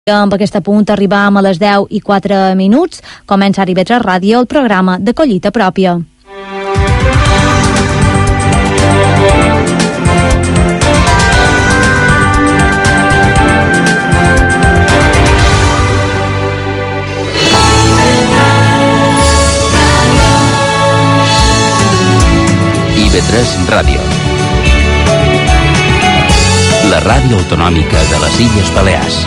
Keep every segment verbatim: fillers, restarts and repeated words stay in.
Amb aquest punt arribam a les deu i quatre minuts. Comença a I V tres Ràdio, el programa de collita pròpia. I V tres Ràdio, la ràdio autonòmica de les Illes Balears.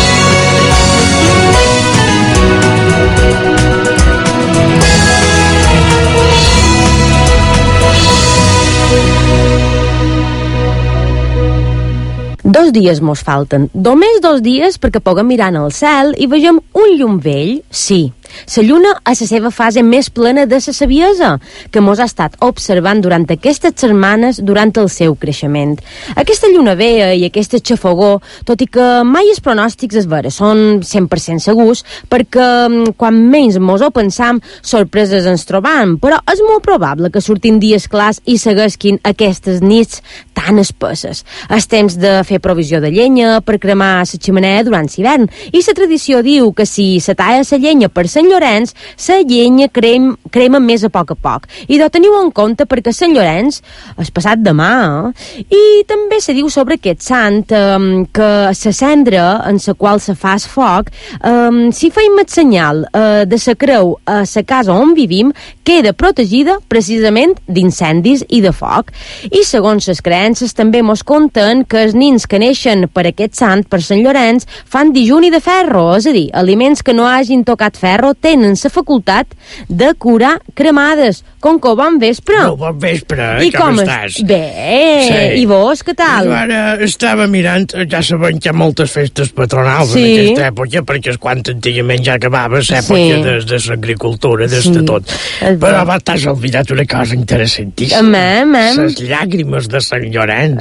Dos dies mos falten, només dos dies perquè puguem mirar al cel i vegem un llum vell, sí. La lluna a la seva fase més plena de la saviesa, que mos ha estat observant durant aquestes setmanes durant el seu creixement. Aquesta lluna vella i aquesta xafogó, tot i que mai els pronòstics es veure, són cent per cent segurs, perquè quan menys mos ho pensam, sorpreses ens trobam, però és molt probable que surtin dies clars i seguesquin aquestes nits tan espesses. És temps de fer provisió de llenya per cremar la xemeneia durant l'hivern, i la tradició diu que si se talla la llenya per Sant Llorenç, la llenya crem, crema més a poc a poc. I de teniu en compte perquè Sant Llorenç és passat demà, eh? I també se diu sobre aquest sant eh, que la cendra en la qual se fa el foc, eh, si feim el senyal eh, de la creu a la casa on vivim, queda protegida precisament d'incendis i de foc. I segons les creences també mos conten que els nins que neixen per aquest sant, per Sant Llorenç, fan dijuni de ferro, és a dir, aliments que no hagin tocat ferro tenen la facultat de curar cremades. Conco, bon vespre. No, bon vespre, I com, com estàs? Bé, sí. I vos, què tal? Pues ara estava mirant, ja sabem que hi ha moltes festes patronals sí. en aquesta època, perquè és quan antigament ja acabava l'època sí. de, de l'agricultura, des sí. de tot. És Però va, t'has oblidat una cosa interessantíssima. Amem, amem. Les llàgrimes de Sant Llorenç.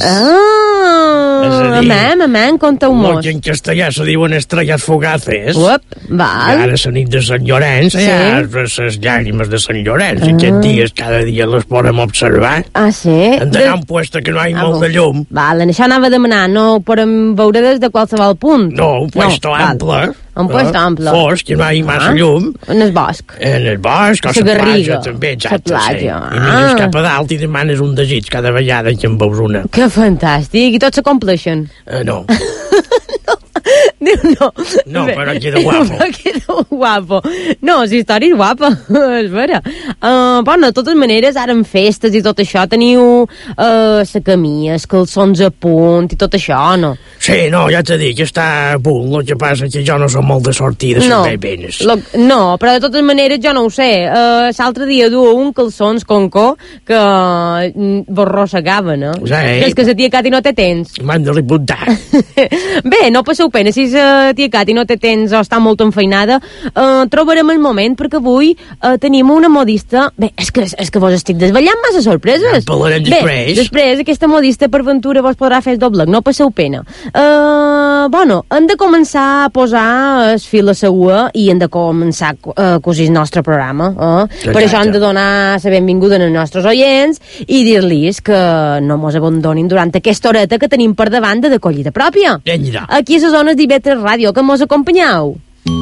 Ah, amem, amem, conta-ho-mos. Que en castellà se diuen estrellas fugaces. Uop, val. I ara la nit de Sant Llorenç, sí. ja les llàgrimes de Sant Llorenç. Ah. Aquests dies, cada dia les podem observar. Ah, sí? Han d'anar a un puesto que no hi ha ah, molt de llum. Val, en això anava a demanar, no ho podem veure des de qualsevol punt. No, un puesto no, ample. Val. Un puesto uh, ample. Fosc, que no hi ha massa ah, llum. En el bosc. En el bosc, o la platja, també, exacte. La platja, sí. ah. I mires cap a dalt i demanes un desig cada vegada que en veus una. Que fantàstic. I tots s'acompleixen? Uh, no. no. No, no, però queda guapo. Però queda guapo. No, la història és guapa, és vera. Uh, bueno, de totes maneres, ara en festes i tot això, teniu uh, la camia, els calçons a punt i tot això, no? Sí, no, ja t'he dit que està a punt. El que passa que jo no som molt de sortir de no, les beines. Lo, no, però de totes maneres jo no ho sé. Uh, l'altre dia duo un calçons concó que uh, vos rossegaven, eh? Sí. Que és que la tia Cati no té tens. M'han de repuntar. Bé, no passeu pena, si la tia Cati no té temps o està molt enfeinada, eh, trobarem el moment, perquè avui eh, tenim una modista. Bé, és que, és que vos estic desvetllant massa sorpreses. En parlarem després. Bé, després aquesta modista per ventura vos podrà fer el doble, no passeu pena. Eh, bueno, hem de començar a posar el fil a seua i hem de començar a cosir el nostre programa. Eh? Per això hem de donar la benvinguda als nostres oients i dir-los que no mos abandonin durant aquesta horeta que tenim per davant de collita pròpia. Vinga. Aquí a les zones d'I V tres Ràdio, que mos acompanyeu.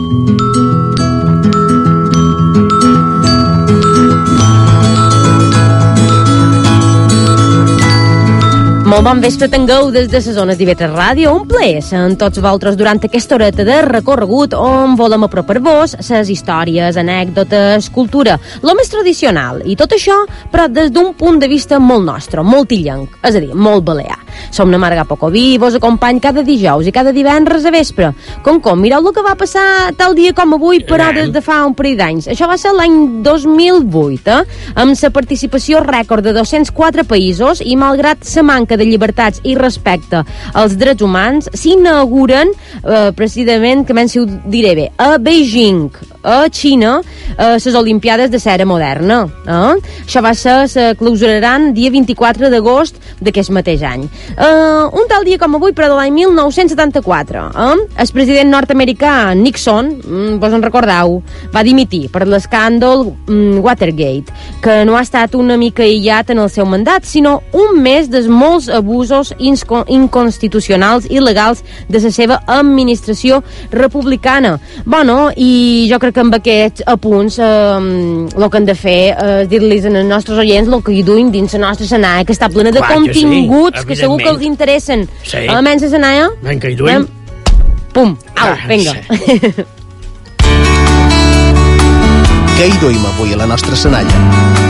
Molt bon vespre tingueu des de les zones d'I V tres Ràdio. Un plaer amb tots vosaltres durant aquesta horeta de recorregut on volem apropar-vos les històries, anècdotes, cultura, lo més tradicional. I tot això, però des d'un punt de vista molt nostre, molt illenc, és a dir, molt balear. Som na Marga Pocoví i vos acompany cada dijous i cada divendres a vespre. Com com, mireu el que va passar tal dia com avui, però des de fa un parell d'anys. Això va ser l'any dos mil vuit, eh? Amb la participació rècord de dos-cents quatre països i malgrat la manca de llibertats i respecte als drets humans, s'inauguren, eh, precisament, que menys ho diré bé, a Beijing, a Xina a les Olimpiades de l'era moderna. Eh? Això va ser, se clausuraran dia vint-i-quatre d'agost d'aquest mateix any. Eh, un tal dia com avui, però de l'any mil nou-cents setanta-quatre, eh? el president nord-americà Nixon, mm, vos en recordeu, va dimitir per l'escàndol mm, Watergate, que no ha estat una mica aïllat en el seu mandat, sinó un mes dels molts abusos inconstitucionals i il·legals de la seva administració republicana. Bueno, i jo crec que amb aquests apunts eh, el que hem de fer és dir-los als nostres oients el que hi duim dins la nostra Sanaia, que està plena de Clar continguts que, sí, que segur que els interessen. Sí. Almenys la Sanaia? Vinga, hi duim. Pum, au, Ah, vinga. sí. Què hi duim avui a la nostra Sanaia?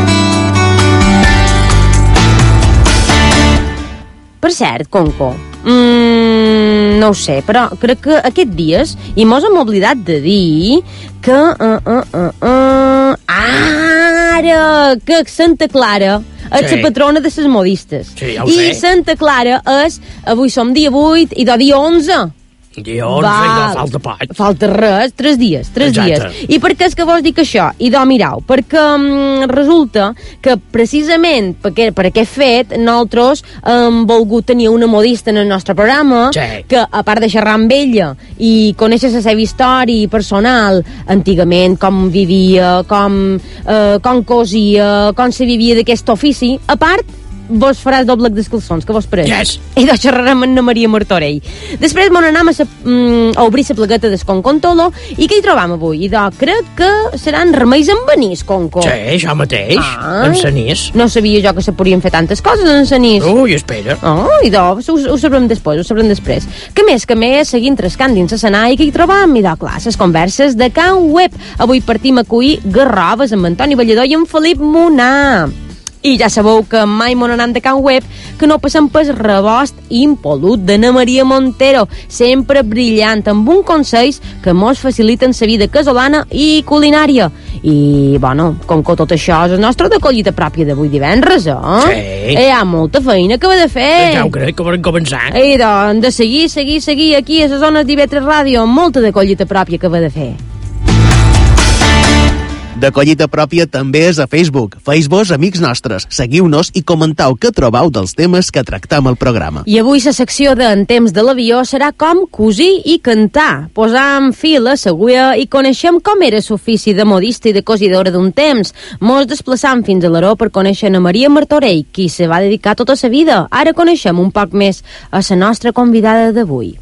Per cert, Conco, mm, no ho sé, però crec que aquests dies, i mos hem oblidat de dir que... Uh, uh, uh, uh, ara! Que Santa Clara és Sí. la patrona de les modistes. Sí, ja ho I sé. Santa Clara és... Avui som dia vuit i de dia onze. Dia onze i no falta poc. Falta res, tres dies, tres Exacte. dies. I per què és que vos dic això? I do, mirau, perquè um, resulta que precisament per, aquest, per aquest fet nosaltres hem volgut tenir una modista en el nostre programa Sí. que, a part de xerrar amb ella i conèixer la seva història personal, antigament, com vivia, com, eh, com cosia, com se vivia d'aquest ofici, a part vos faràs doble dels calçons, que vos pareix? Yes. I doncs xerrarem amb la Maria Martorell. Després m'on anem a, sa, mm, a obrir la plagueta del Concontolo i què hi trobam avui? I doncs crec que seran remeis amb anís, Conco. Sí, això mateix, Ah. en sanís. No sabia jo que se podien fer tantes coses en sanís. Ui, espera. Oh, i doncs, ho, ho sabrem després, ho sabrem després. Que més, que més, seguint trascant dins la Sanaia, que hi trobam? I doncs, clar, les converses de Can Web. Avui partim a cuir garroves amb Antoni Ballador i amb Felip Munà. I ja sabeu que mai m'on anant de Can Web que no passem pel rebost impolut d'Anna Maria Montero, sempre brillant, amb un consells que mos faciliten la vida casolana i culinària. I, bueno, com que tot això és el nostre de collita pròpia d'avui divendres, eh? Sí. Hi ha molta feina que va de fer. Ja ho crec que vam començar. I doncs, de seguir, seguir, seguir aquí a les zones d'I V tres Ràdio, molta de collita pròpia que va de fer. De collita pròpia també és a Facebook. Fes-vos amics nostres, seguiu-nos i comentau què trobau dels temes que tractam al programa. I avui la secció de En temps de l'avió serà com cosir i cantar. Posam fil a l'agülla i coneixem com era l'ofici de modista i de cosidora d'un temps. Mos desplaçam fins a l'Aró per conèixer a Maria Martorell, qui se va dedicar tota sa vida. Ara coneixem un poc més a la nostra convidada d'avui.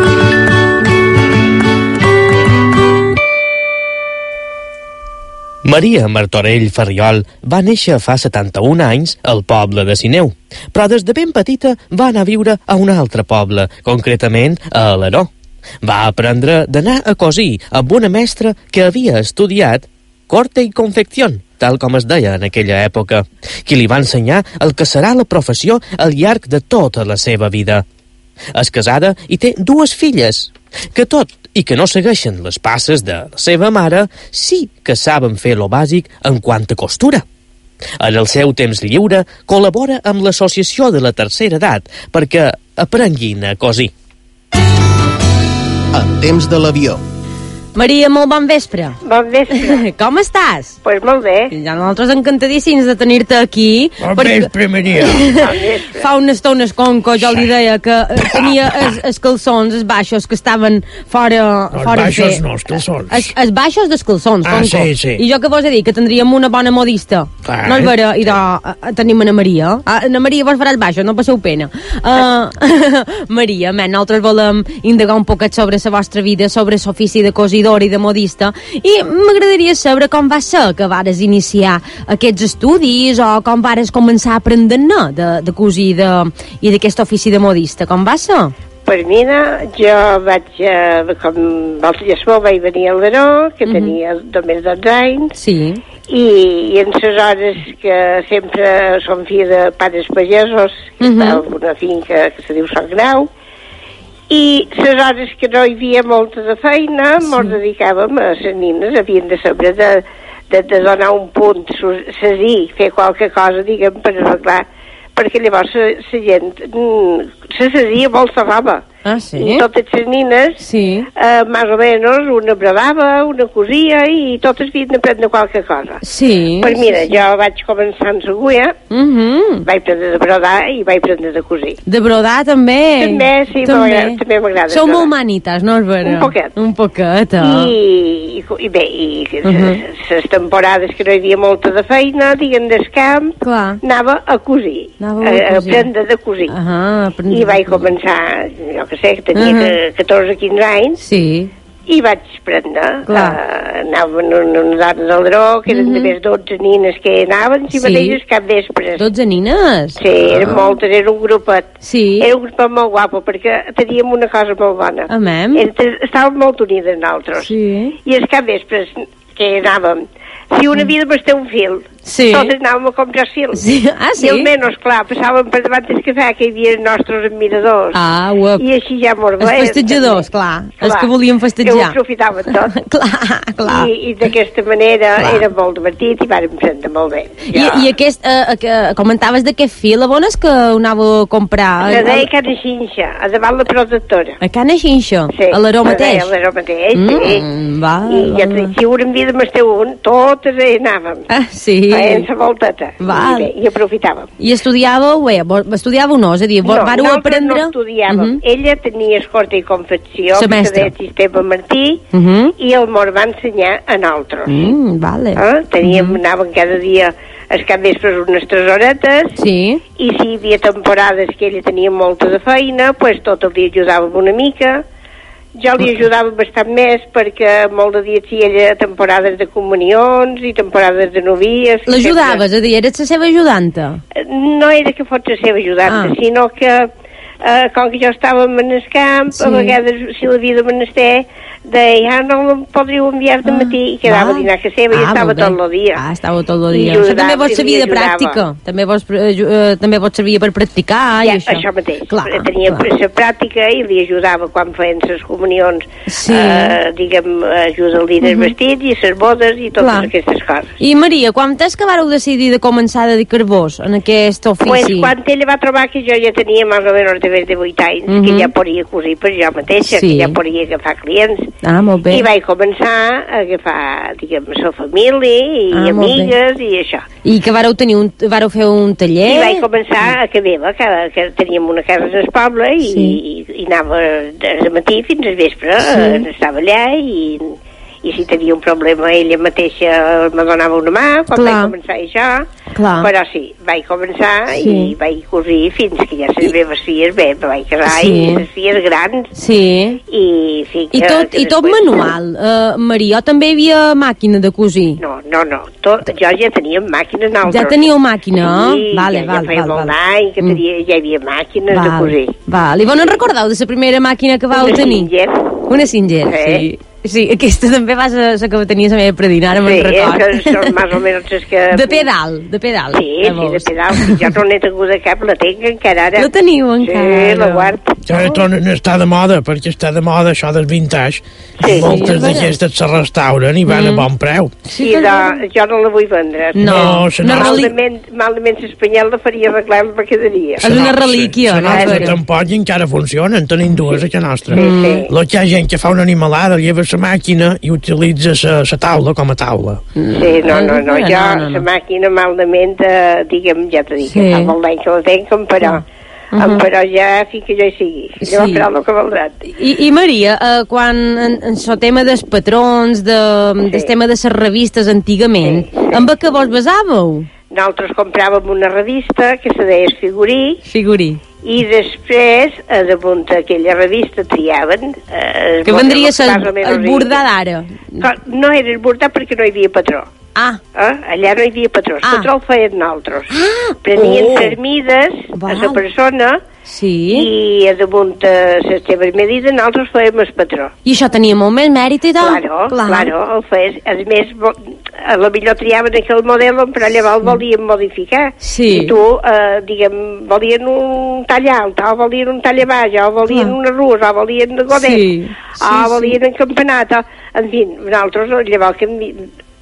Maria Martorell Ferriol va néixer fa setanta-un anys al poble de Sineu, però des de ben petita va anar a viure a un altre poble, concretament a Alaró. Va aprendre d'anar a cosir amb una mestra que havia estudiat corte i confección, tal com es deia en aquella època, qui li va ensenyar el que serà la professió al llarg de tota la seva vida. És casada i té dues filles, que tot i que no segueixen les passes de la seva mare, sí que saben fer lo bàsic en quant a costura. En el seu temps lliure col·labora amb l'associació de la tercera edat perquè aprenguin a cosir. En temps de l'avió. Maria, molt bon vespre. Bon vespre. Com estàs? Pues molt bé. Ja nosaltres encantadíssims de tenir-te aquí. Bon perquè vespre, Maria. Bon vespre. Fa unes estones, Conco, jo li deia que eh, tenia els, els calçons, els baixos, que estaven fora... No, els fora de baixos fer. no, els calçons. Els, els baixos dels calçons, Ah, Conco. sí, sí. I jo que vos he dit que tindríem una bona modista. Clar. No és vera, i de, eh, tenim Ana Maria. Ah, Ana Maria vos farà els baixos, no passeu pena. Uh, Maria, men, nosaltres volem indagar un poquet sobre la vostra vida, sobre l'ofici de cosidora i de modista, i m'agradaria saber com va ser que vares iniciar aquests estudis o com vares començar a aprendre de, de cosir de, i d'aquest ofici de modista. Com va ser? Pues mira, jo vaig, eh, com vosaltres sabeu, vaig venir a l'Aró, que Mhm. tenia només dotze anys, Sí. i, i en les hores que sempre som fills de pares pagesos, que Mhm. estava en una finca que se diu Sant Grau, i les hores que no hi havia molta de feina, sí. Mos dedicàvem a les nines, havien de saber de, de, de donar un punt, sesir, fer qualque cosa, diguem, per arreglar, perquè llavors la gent mm, se sesia molt la roba. Ah, sí? I totes les nines, sí. eh, més o menys, una brodava, una cosia, i totes havien d'aprendre qualque cosa. Sí. Pues mira, sí, sí. jo vaig començar en Seguia, uh -huh. vaig aprendre de brodar i vaig aprendre de cosir. De brodar també? També, sí, també, també m'agrada. Sou molt manites, no és vera? Un poquet. Un poquet, eh? I, i, i bé, i les uh -huh. temporades que no hi havia molta de feina, diguem, del camp, Clar. anava a cosir, anava a, a, a aprendre de cosir. Uh -huh, I vaig començar, jo que sé, que tenia uh -huh. catorze o quinze anys, sí. i vaig aprendre. Uh, anava en una, una dona del Dró, que eren uh -huh. de més dotze nines que anaven, si sí. mateixes cap vespre. dotze nines? Sí, eren ah. moltes, era un grupet. Sí. Era un grupet molt guapo, perquè teníem una cosa molt bona. Amem. Estàvem molt unides nosaltres. Sí. I els cap vespres que anàvem, si una havia de bastar un fil, sí. totes anàvem a comprar fils. Sí. Ah, sí? I almenys, clar, passàvem per davant del cafè que hi havia els nostres admiradors. Ah, uep. I així ja mos Els festejadors, clar, clar. Els que volien festejar. Que ho aprofitaven tot. clar, clar. I, i d'aquesta manera clar. Era molt divertit i vàrem prendre molt bé. Ja. I, i aquest, eh, que comentaves d'aquest fil, a on és que ho anàveu a comprar? La deia Cana Xinxa, a davant la protectora. A Cana Xinxa? Sí. A l'Aró mateix? A l'Aró mateix, mm, sí. Va, I ja et dic, si un havia de mestar un, totes hi anàvem. Ah, sí. Feien la volteta. I, bé, i aprofitàvem. I estudiàveu, bé, estudiàveu no? És a dir, no, vareu aprendre... no estudiàvem. Uh -huh. Ella tenia escorta i confecció, que se deia Sistema Martí, uh -huh. i el mos va ensenyar a nosaltres. Mm, vale. Eh? Teníem, uh -huh. anàvem cada dia als capvespres unes tres horetes, sí. i si hi havia temporades que ella tenia molta de feina, pues tot el dia ajudàvem una mica. Jo li ajudava bastant més perquè molt de dies hi era temporades de comunions i temporades de novies. L'ajudaves, és a dir, eres la seva ajudanta? No era que fos la seva ajudanta, ah. sinó que eh, com que jo estava en el camp, sí. a vegades si l'havia de menester, deia, ah, no em podríeu enviar de matí, ah, i quedava a dinar a casa seva, ah, i estava tot el dia. Ah, estava tot el dia. Això també vos servir de pràctica, també vos, eh, també vos servia per practicar, ja, i això. això mateix. Clar, tenia clar. la pràctica i li ajudava quan feien les comunions, sí. eh, diguem, ajuda al dia del uh -huh. vestit i les bodes i totes clar. Aquestes coses. I Maria, quan és que vareu decidir de començar a dedicar-vos en aquest ofici? Pues quan ella va trobar que jo ja tenia més o menys de de vuit anys, uh -huh. que ja podia cosir per jo mateixa, sí. que ja podia agafar clients. Ah, molt bé. I vaig començar a agafar, diguem, la família i ah, amigues i això. I que vareu, tenir un, vareu fer un taller? I vaig començar a Cabela, que, que teníem una casa en el poble, i, sí. i, i anava des de matí fins al vespre, sí. eh, estava allà i... i si tenia un problema ella mateixa me donava una mà quan clar. Vaig començar això. Clar. Però sí, vaig començar sí. i vaig cosir fins que ja les meves filles bé, me vaig casar sí. i les filles grans. Sí. I, sí, I tot, que i tot manual. Uh, Maria, també hi havia màquina de cosir? No, no, no. Tot, jo ja tenia màquines altres. Ja teníeu màquina? Sí, vale, ja, val, ja feia val, molt val. d'any que tenia, ja hi havia màquines val, de cosir. Val. I vos no recordeu de la primera màquina que vau una tenir? Singer. Una Singer, sí. sí. Sí, aquesta també va ser la que tenia la meva predinar, me'n sí, record. Sí, són més o menys les que... De pedal, de pedal. Sí, sí, de pedal. Jo no n'he tingut de cap, la tinc encara ara. La teniu encara? Sí, la guard. Ja oh. tornen a estar de moda, perquè està de moda això del vintage. Sí. Moltes sí, d'aquestes se restauren i van mm. a bon preu. Sí, sí de, jo no la vull vendre. No, no, no malament, malament l'espanyol la faria arreglar la quedaria. És una relíquia, no? La nostra tampoc i encara funcionen, tenim dues sí. a casa nostra. Sí, sí. La que hi ha gent que fa una animalada, lleva la màquina i utilitza la taula com a taula. Sí, no, no, no, jo la no, no, no. màquina malament, eh, diguem, ja t'ho dic, sí. fa molt d'any que la tenc, però... Uh -huh. però ja fins que jo hi sigui sí. jo farà el que valdrà. I, i Maria, eh, quan en, en el tema dels patrons de, sí. del tema de les revistes antigament, sí, sí. amb què vos basàveu? Nosaltres compràvem una revista que se deia Figurí Figurí i després a damunt d'aquella revista triaven eh, que vendria a ser el, el bordar d'ara. No era el bordar perquè no hi havia patró. Ah. Eh? Allà no hi havia patró, el ah. patró el feien nosaltres. Ah. Prenien oh. les mides Val. a la persona sí. i a damunt de les seves medides nosaltres fèiem el patró. I això tenia molt més mèrit i tal? Claro, Clar. claro, el feies. A més, a la millor triaven aquell model, però llavors el volien modificar. Sí. I tu, eh, diguem, volien un tall alt, o volien un tall baix, o volien Clar. una rus, o volien de godet, sí. sí, o volien sí. un campanat, o... en fi, nosaltres llavors que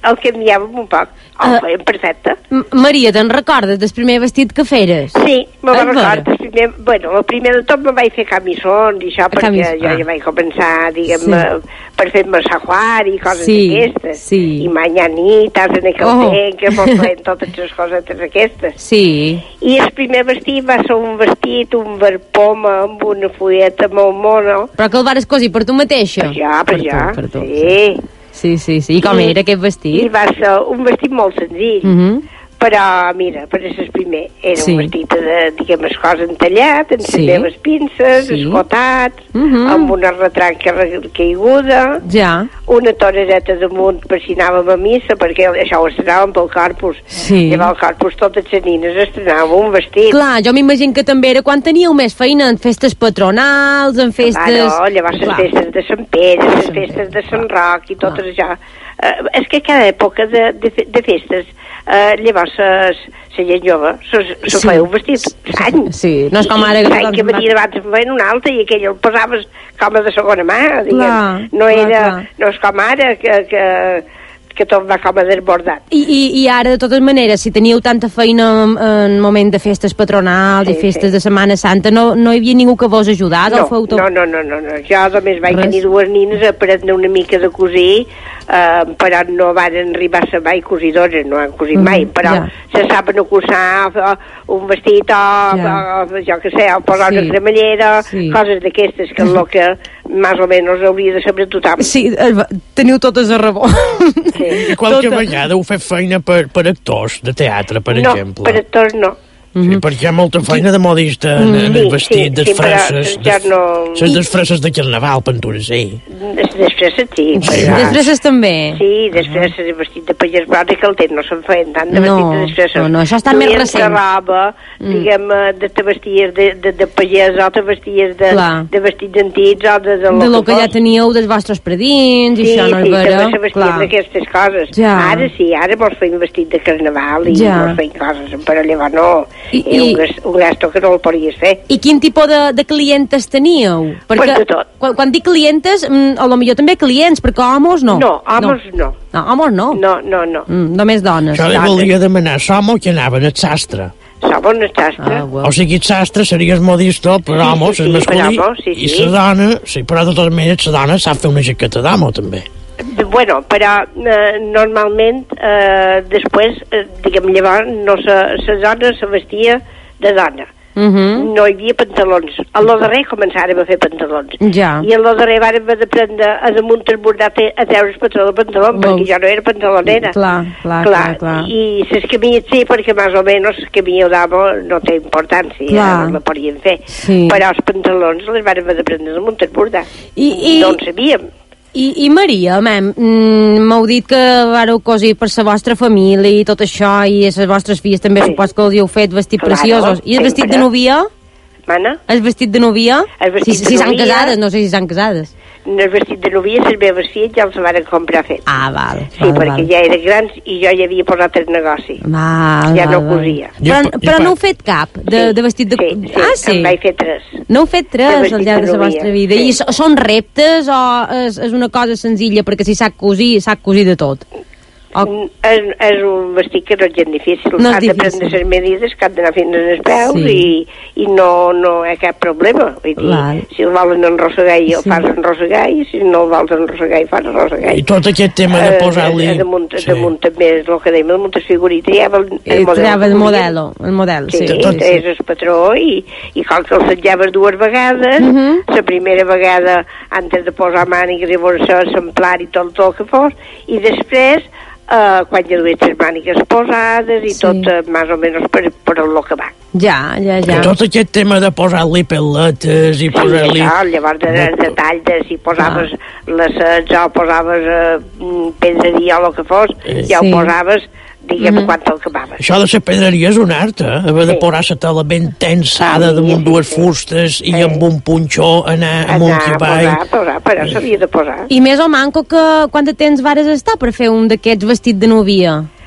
el canviàvem un poc. Oh, uh, feien perfecte. M Maria, te'n recordes del primer vestit que feres? Sí, me'n recordo. Primer, bueno, el primer de tot me vaig fer camisons i això, perquè Camis... jo ah. ja vaig començar, diguem, sí. per fer-me sajuar i coses sí, d'aquestes. Sí. I mañanitas en el caltent, oh. que mos feien totes les coses aquestes. Sí. I el primer vestit va ser un vestit, un verpoma amb una fulleta molt mona. Però que el vares cosir per tu mateixa? Per ja, per, per ja, tu, per tu. Sí. Sí, sí, sí. I com I, era aquest vestit? I va ser un vestit molt senzill. Uh -huh. Però, mira, per ser el primer, era sí. un vestit de, diguem, les coses entallat, amb sí. les meves pinces, sí. escotats, uh -huh. amb una retranca caiguda, ja. una torereta damunt per si anàvem a missa, perquè això ho estrenàvem pel corpus. Sí. Llavors el corpus totes les nines estrenàvem un vestit. Clar, jo m'imagino que també era quan teníeu més feina, en festes patronals, en festes... Ah, no, llavors les festes de Sant Pere, les festes de Sant Roc i totes això. Uh, és que cada època de, de, de festes, uh, llavors la gent jove se sí. feia un vestit any. Sí, no és com ara... I, i que venia abans en feien un altre i aquell el posaves com a de segona mà, diguem. Clar, no era, clar, clar. no és com ara que... que que tot va com a desbordat. I, i, I ara, de totes maneres, si teníeu tanta feina en, en moment de festes patronals sí, i festes sí. de Setmana Santa, no, no hi havia ningú que vos ajudés? No, tot... no, no, no, no, no. Jo només vaig Res. tenir dues nines a aprendre una mica de cosir, eh, però no van arribar a ser mai cosidores, no han cosit mm, mai, però ja. se saben acusar un vestit o, ja. o, jo què sé, o posar sí. una cremallera, sí. coses d'aquestes, que és el que més o menys hauria de saber tothom. Sí, teniu totes a rebó. Sí. I qualque Tota. vegada heu fet feina per, per actors de teatre, per no, exemple. No, per actors no. Sí, perquè hi ha molta feina de modista en, en el vestit, sí, disfresses, sí, ja no... les disfresses de carnaval, pintures, sí. Disfresses, sí. sí. Disfresses també? Sí, disfresses i vestit de pagès, però que el temps no se'n feien tant de vestit no, de disfresses. No, no, això està més recent. Roba, mm. diguem, de te vesties de, de, de pagès o te vesties de, de vestits antics o de, de, de lo que, que ja teníeu dels vostres predins i sí, això no és sí, vera. Sí, sí, se vestien d'aquestes coses. Ja. Ara sí, ara vols fer un vestit de carnaval i ja. vols fer coses, però llavors no... I, Era un, i, un gasto que no el podies fer. I quin tipus de, de clientes teníeu? Perquè pues de tot. Quan, quan dic clientes, a lo millor també clients, perquè homes no. No, homes no. No, no homes no. No, no, no. Mm, només dones. Això li volia demanar, som o que anaven al sastre? Som un sastre. Ah, well. O sigui, el sastre seria el modista per sí, homes, sí, sí, el masculí, homo, sí, sí. i la dona, sí, però de totes maneres la dona sap fer una jaqueta d'amo, també. Bueno, però eh, normalment eh, després, eh, diguem, llavors no la dona se vestia de dona. Uh -huh. No hi havia pantalons. A lo darrer començàrem a fer pantalons. Ja. I a lo darrer vàrem haver d'aprendre a damunt el bordat a treure el patró del pantaló, well, perquè ja no era pantalonera. Clar, clar, clar. clar. I les camilles sí, perquè més o menys les camilles d'amo no té importància, ja no la podien fer. Sí. Però els pantalons les vàrem haver d'aprendre damunt el bordat. I, i... No en sabíem. I, i Maria, mem, m'heu dit que vareu cosir per la vostra família i tot això, i les vostres filles també sí. supos que els heu fet vestit claro, preciosos. I el vestit de novia? Mana? El vestit de novia? El vestit si de si novia... s'han casades, no sé si s'han casades. El vestit de novia, les meves filles ja els van comprar fet. Ah, val. Sí, val, perquè val. ja eren grans i jo ja havia posat el negoci. Val, ja val, no cosia. Però, però no heu fet cap de, sí, de vestit de... Sí, sí, ah, sí? en vaig fer tres. No heu fet tres al llarg de, de la vostra vida. Sí. I són reptes o és, és una cosa senzilla perquè si sap cosir, sap cosir de tot? O... És, és un vestit que no és gens difícil. No has de prendre les medides que han d'anar fins als peus sí. i, i no, no hi ha cap problema. Vull dir, Val. si el volen enrossegar i el sí. fas enrossegar, i si no el vols enrossegar i fas enrossegar. I tot aquest tema de posar-li... Eh, damunt, sí. damunt també és el que dèiem, damunt les figurites, ja el, el model. Ja el model, el model, sí. Sí, sí, tot sí. és el patró i, i com que el setjaves dues vegades, uh -huh. la primera vegada antes de posar mànigues i borsa, s'emplar i tot el que fos, i després Uh, quan ja dues les mànigues posades i sí. tot uh, més o menys per, per el que va. Ja, ja, ja. I tot aquest tema de posar-li pel·letes i posar-li... Sí, això, llavors de, de, de tall, de si posaves ah. les sets o posaves uh, pedreria o el que fos, eh, ja sí. ho posaves, diguem, mm-hmm. quan te'l acabaves. Això de la pedreria és un art, eh? Haver de sí. posar la tela ben tensada sí, damunt sí, dues sí. fustes i sí. amb un punxó anar amunt i avall. Anar a posar, però s'havia de posar. I més o manco que quant de temps vares estar per fer un d'aquests vestit de novia?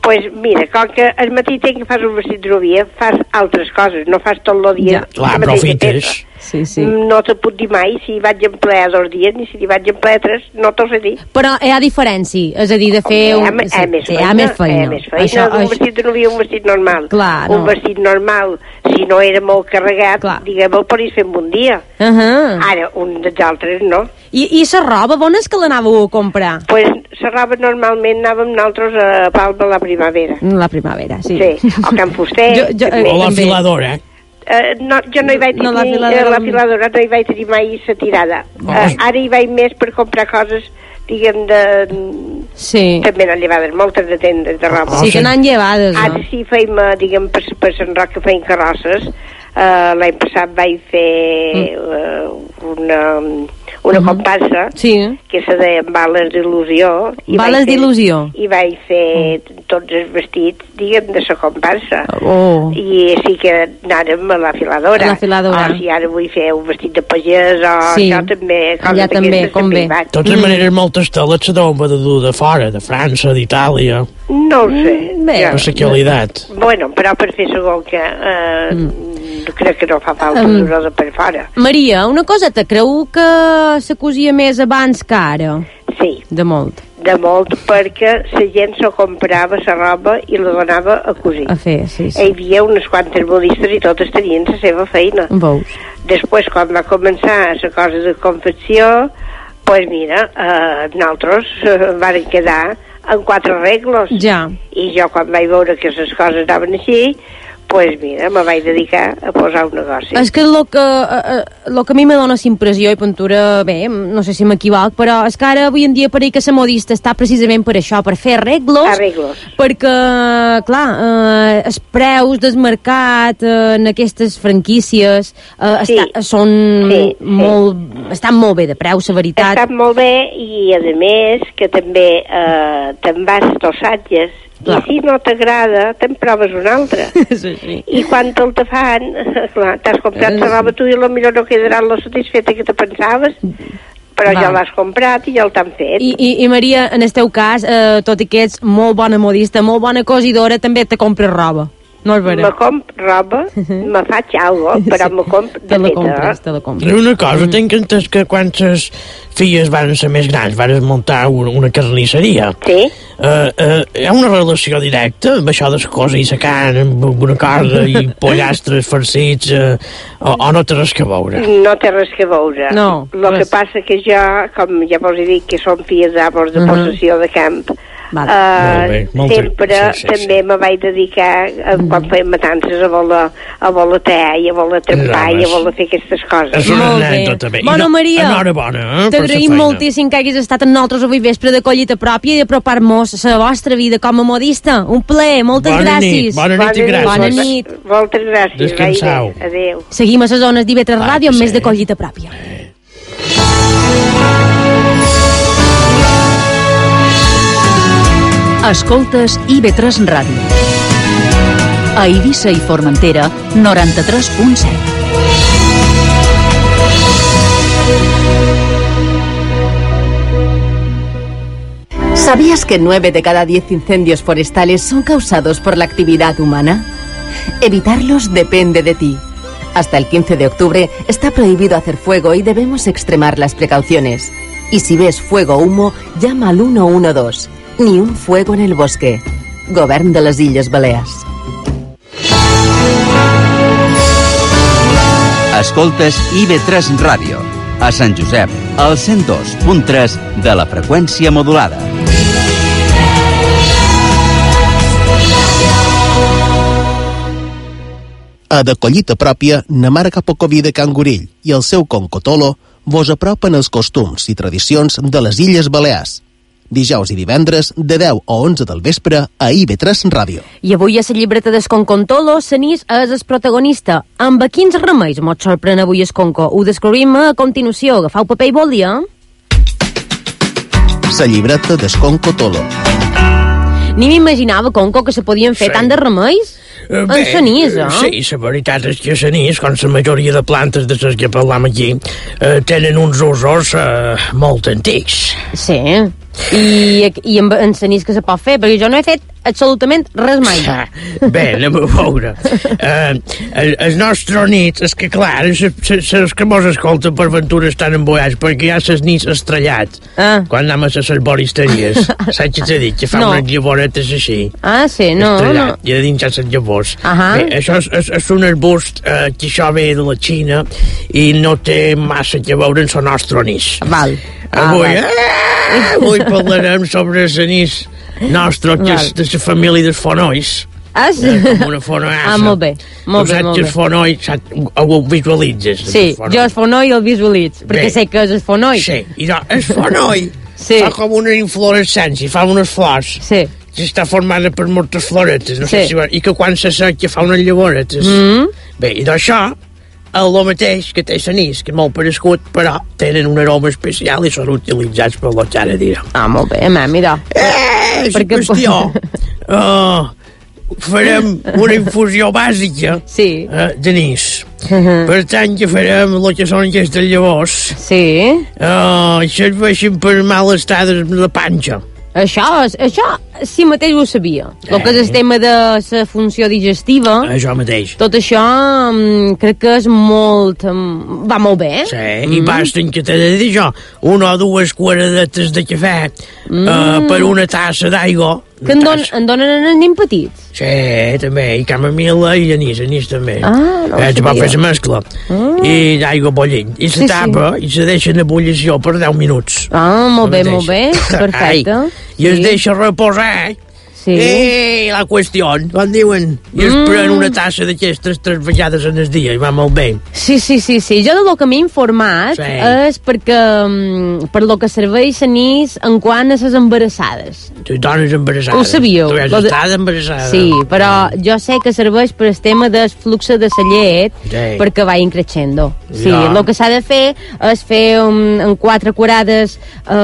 pues mira, com que al matí tenc que fas un vestit de novia, fas altres coses, no fas tot el dia. Ja, clar, aprofites. Sí, sí. No te puc dir mai si hi vaig emplear dos dies ni si hi vaig emplear tres, no t'ho sé dir. Però hi ha diferència, és a dir, de fer... Home, hi ha, un... més sí, feina, hi ha més feina. Hi ha més feina. Això, un això... vestit de novia, un vestit normal. Clar, no. Un vestit normal, si no era molt carregat, Clar. diguem, el podries fer en un dia. Uh -huh. Ara, un dels altres, no. I, I la roba, on és que l'anàveu a comprar? Pues la roba normalment anàvem nosaltres a Palma la primavera. La primavera, sí. Sí, o Can Fuster. Jo- jo- també. O la també. filadora, eh? Uh, no, jo no hi vaig No, tenir, la la filadora- filadora, la filadora no hi vaig tenir mai la tirada. Oh. Uh, ara hi vaig més per comprar coses, diguem, de... Sí. També n'han llevades moltes de tendes de roba. Sí que n'han llevades, no? Ara sí feim, eh, diguem, per, per Sant Roc que feim carrosses. Uh, L'any passat vaig fer uh, una, una Mhm. comparsa Sí. que se deia Bales d'il·lusió. i Bales vaig fer- d'il·lusió. I vaig fer tots els vestits, diguem, de la comparsa. Oh. I sí que anàrem a la filadora. A la filadora. O si ara vull fer un vestit de pagès o Sí. això també... coses Allà també, d'aquestes com bé. hi vaig. De totes Mm. maneres, moltes teles se deuen haver de dur de fora, de França, d'Itàlia, No ho sé. Mm, bé. jo- per la qualitat. Bueno, però per fer segon que eh, Mm. crec que no fa falta Um, dur-ho de per fora. Maria, una cosa, te creu que se cosia més abans que ara? Sí, De molt. de molt, perquè la gent se comprava la roba i la donava a cosir. A fer, sí, Hi sí. havia unes quantes modistes i totes tenien la seva feina. Veus? Després, quan va començar la cosa de confecció, pues mira, eh, nosaltres eh, vam quedar en quatre reglos. Ja. I jo, quan vaig veure que les coses anaven així, pues mira, me vaig dedicar a posar un negoci. És que el que, eh, lo que a mi me dona la impressió, i Ventura, bé, no sé si m'equivoc, però és que ara avui en dia pareix que la modista està precisament per això, per fer arreglos, Arreglos. perquè, clar, eh, els preus del mercat eh, en aquestes franquícies eh, Sí. està, són Sí, sí. molt, estan molt bé de preu, la veritat. Està molt bé i, a més, que també eh, te'n vas tossatges Clar. i si no t'agrada, te'n proves una altra. Sí, sí. I quan te'l te fan, clar, t'has comprat la roba tu i potser no quedaràs lo satisfeta que te pensaves, però Va. ja l'has comprat i ja el t'han fet. I, i, I Maria, en el teu cas, eh, tot i que ets molt bona modista, molt bona cosidora, també te compres roba. No és vera? Me comp roba, me faig algo, però me comp de Te la feta. compres, te la I compres. una cosa, tinc entès que quan les filles van ser més grans, van muntar una, una carnisseria. Sí? Uh, uh, hi ha una relació directa amb això de la cosa i la carn amb una corda i pollastres farcits uh, o, o no té res que veure? No té res que veure. No, El que res. passa que jo, com ja vos he dit que som filles d'arbors de Mhm. possessió de camp, Vale. eh, Molt bé, molt sempre bé. Sí, sí, sí. també me vaig dedicar, a, quan fèiem matances, a voler, a voler tear i a voler trempar i a voler fer aquestes coses. És una Molt bé. anècdota bé. I Bona, no- Maria. Enhorabona, eh, per la T'agraïm feina. moltíssim que hagis estat amb nosaltres avui vespre de collita pròpia i d'apropar-nos a la vostra vida com a modista. Un plaer, moltes Bona gràcies. nit, bona nit i gràcies. Bona nit. Moltes gràcies. Descansau. Gaire. Adéu. Seguim a les zones d'I V tres Ah, Ràdio amb sí. més de collita pròpia. Escoltes I V tres Ràdio. A Eivissa i Formentera, noranta-tres punt set. ¿Sabías que nueve de cada diez incendios forestales son causados por la actividad humana? Evitarlos depende de ti. Hasta el quince de octubre está prohibido hacer fuego y debemos extremar las precauciones. Y si ves fuego o humo, llama al uno uno dos. Ni un fuego en el bosque. Govern de les Illes Balears. Escoltes I V tres Ràdio. A Sant Josep, al cent dos punt tres de la freqüència modulada. A de collita pròpia, na marca Pocoví de Can Gorill i el seu concotolo vos apropen els costums i tradicions de les Illes Balears. Dijous i divendres, de deu a onze del vespre, a I V tres Ràdio. I avui a la llibreta d'Esconcontolo, Sanís és el protagonista. Amb quins remeis mos sorprèn avui Esconco? Ho descobrim a continuació. Agafau paper i boli, eh? La llibreta d'Esconcotolo. Ni m'imaginava, Conco, que se podien fer Sí. tant de remeis. Eh, En bé, Sanís, eh? Sí, la veritat és que Sanís, com la majoria de plantes de les que parlam aquí, eh, tenen uns usos eh, molt antics. Sí. I, i amb en Sanís que se pot fer? Perquè jo no he fet absolutament res mai. Ah, bé, anem a veure. Uh, el, el nostre nit, és que clar, els que mos escolten per ventura estan emboiats, perquè hi ha les nits estrellats, ah. quan anem a les arboristeries. Saps què t'he dit? Que fa no. unes llavoretes així. Ah, sí, no, estrellat, no. I a dins hi ha les llavors. Uh -huh. Bé, això és, és, és un arbust uh, que això ve de la Xina i no té massa que veure amb el nostre anís. Val. Avui, ah, eh, avui parlarem sobre l'anís nostre, que és de la família dels fonolls. Ah, sí? Eh, com una fonoassa. Ah, molt bé. Molt tu bé, saps molt que bé. el fonoll, saps, ho visualitzes? Sí, jo el fonoll el visualitzo, perquè bé. sé que és el fonoll. Sí, i no, el fonoll sí. fa com una inflorescència, fa unes flors. Sí. Que està formada per moltes floretes, no sí. sé si va, i que quan se seca fa unes llavoretes. Mm -hmm. Bé, i d'això, el mateix que té l'anís, que és molt parescut, però tenen un aroma especial i són utilitzats per la cara, dirà. Ah, molt bé, home, mira. Eh, és perquè... qüestió. Oh, farem una infusió bàsica sí. uh, d'anís. Uh -huh. Per tant, que farem el que són aquestes llavors. Sí. Uh, serveixen per mal estar de la panxa. Això, això sí mateix ho sabia. Eh. El que és el tema de la funció digestiva. Això mateix. Tot això um, crec que és molt... Um, va molt bé. Sí, mm. i basten que t'he de dir jo, una o dues quadradetes de cafè mm. uh, per una tassa d'aigua. Que en, don, en donen a nen petits. Sí, també, i camamila i anís, anís també. Ah, no eh, va fer la mescla. Mm. I d'aigua bollint. I se sí, tapa sí. i se deixa en ebullició per deu minuts. Ah, molt bé, molt bé, perfecte. Ai, I es sí. deixa reposar. Sí. I la qüestió, quan diuen, i es mm. pren una tassa d'aquestes tres vegades en el dia, i va molt bé. Sí, sí, sí, sí. Jo de lo que m'he informat sí. és perquè um, per lo que serveix l'anís en quant a les embarassades. Tu dones embarassades. Ho sabíeu. Tu has de... estat embarassada. Sí, però jo sé que serveix per el tema del flux de la llet sí. perquè vagin creixendo. Sí, ja. el que s'ha de fer és fer um, en quatre curades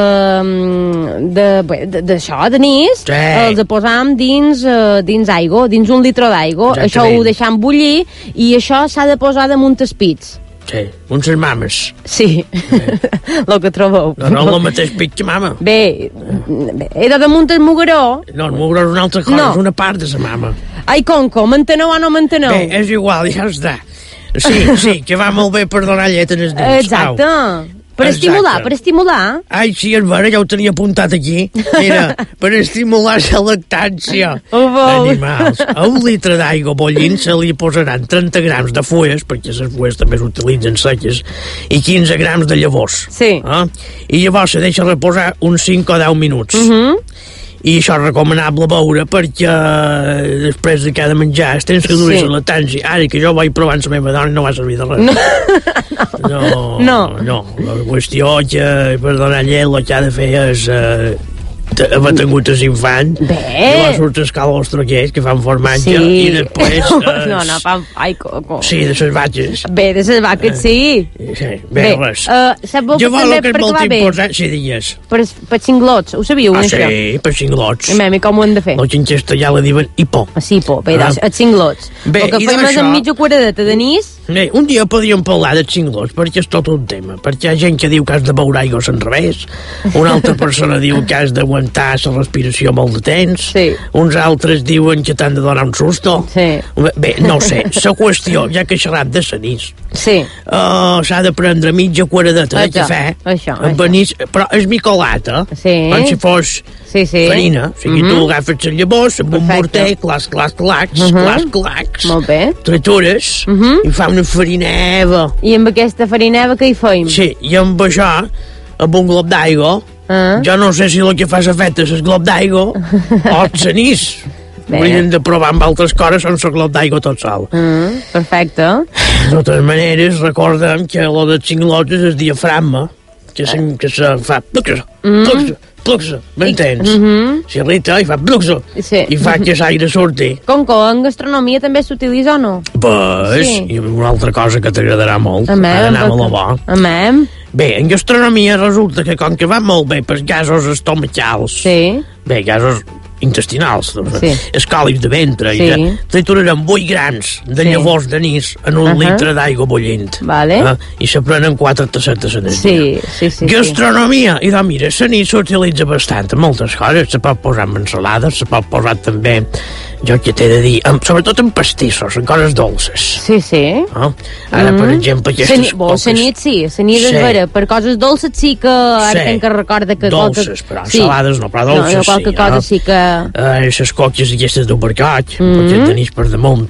um, d'això, d'anís, sí. els posam dins, uh, dins aigua, dins un litre d'aigua, això ho deixam bullir i això s'ha de posar damunt els pits. Sí, uns les mames. Sí, el que trobeu. No, no el mateix pit que mama. Bé, bé, era damunt el mugaró. No, el mugaró és una altra cosa, no. és una part de la mama. Ai, Conco, m'enteneu o no m'enteneu? Bé, és igual, ja està. Sí, sí, que va molt bé per donar llet en els dits. Exacte. Au. Per Exacte. estimular, per estimular. Ai, sí, és vera, ja ho tenia apuntat aquí. Mira, per estimular la lactància d'animals. A un litre d'aigua bollint se li posaran trenta grams de fulles, perquè les fulles també s'utilitzen seques, i quinze grams de llavors. Sí. Eh? I llavors se deixa reposar uns cinc o deu minuts. Uh -huh. I això és recomanable beure perquè després de cada menjar es tens que durir sí. la lactància. Ara que jo vaig provant la meva dona no va servir de res. No. No, no. no. La qüestió que per donar llet el que ha de fer és eh, haver tingut els infants. Bé. Llavors surt el calostro aquells que fan formatge sí. i després... Eh, no, no, fan... Ai, coco. Sí, de les vaques. Bé, de les vaques, sí. Sí, bé, bé res. Uh, sabeu jo també que és per molt clar bé? important... Sí, digues. Per, per xinglots, ho sabíeu, ah, això? Ah, sí, per xinglots. I com ho hem de fer? El que en castellà la diuen hipo. Ah, sí, po, bé, ah. doncs, els xinglots. Bé, el que fem és amb mitja quadradeta d'anís. Bé, un dia podríem parlar de xinglots, perquè és tot un tema. Perquè hi ha gent que diu que has de beure aigua al revés, una altra persona diu que has d'aguantar la respiració molt de temps, sí. uns altres diuen que t'han de donar un susto. Sí. Bé, no sé, la qüestió, ja que xerrat de l'anís, sí. uh, s'ha de prendre mitja quadradeta de cafè, això, amb anís, però és micolat, eh? Sí. Com si fos sí, sí. farina. O sigui, mm -hmm. tu agafes les llavors amb un morter, clacs, clacs, clacs, uh -huh. clacs, clacs. Molt bé. Tritures, uh -huh. i fa una farineva. I amb aquesta farineva què hi feim? Sí, i amb això, amb un glob d'aigua, ah. jo no sé si el que fa l'efecte és el glob d'aigua o el cenís. Hauríem de provar amb altres coses sense glob d'aigua tot sol. Mm, perfecte. De totes maneres, recordem que el de xinglots és el diafragma, que, se, que se fa pluxa, pluxa, pluxa, m'entens? Mm -hmm. S'irrita i fa pluxa, sí. i fa que l'aire surti. Conco, en gastronomia també s'utilitza o no? Pues, sí. I una altra cosa que t'agradarà molt, Amem, ara anem a la bo. Amem. Bé, en gastronomia resulta que com que va molt bé pels gasos estomacals, sí. bé, gasos intestinals, sí. els còlics de ventre, sí. i triturarem vuit grans de sí. llavors d'anís en un uh -huh. litre d'aigua bullint. Vale. Eh? I se prenen quatre tassetes en el dia. Sí, sí, sí. Gastronomia. I doncs, mira, l'anís s'utilitza bastant en moltes coses. Se pot posar en ensalades, se pot posar també, jo què t'he de dir, en, sobretot en pastissos, en coses dolces. Sí, sí. Eh? Ara, mm. per exemple, aquestes poques... La nit sí, la nit és sí. vera. Per coses dolces sí que ara sí. tenc que recordar que... Dolces, qualque... però ensalades sí. no, però dolces no, no, qualque sí. cosa no? sí que... Eh, les coques aquestes d'ubercoll, mm. perquè tenis per damunt.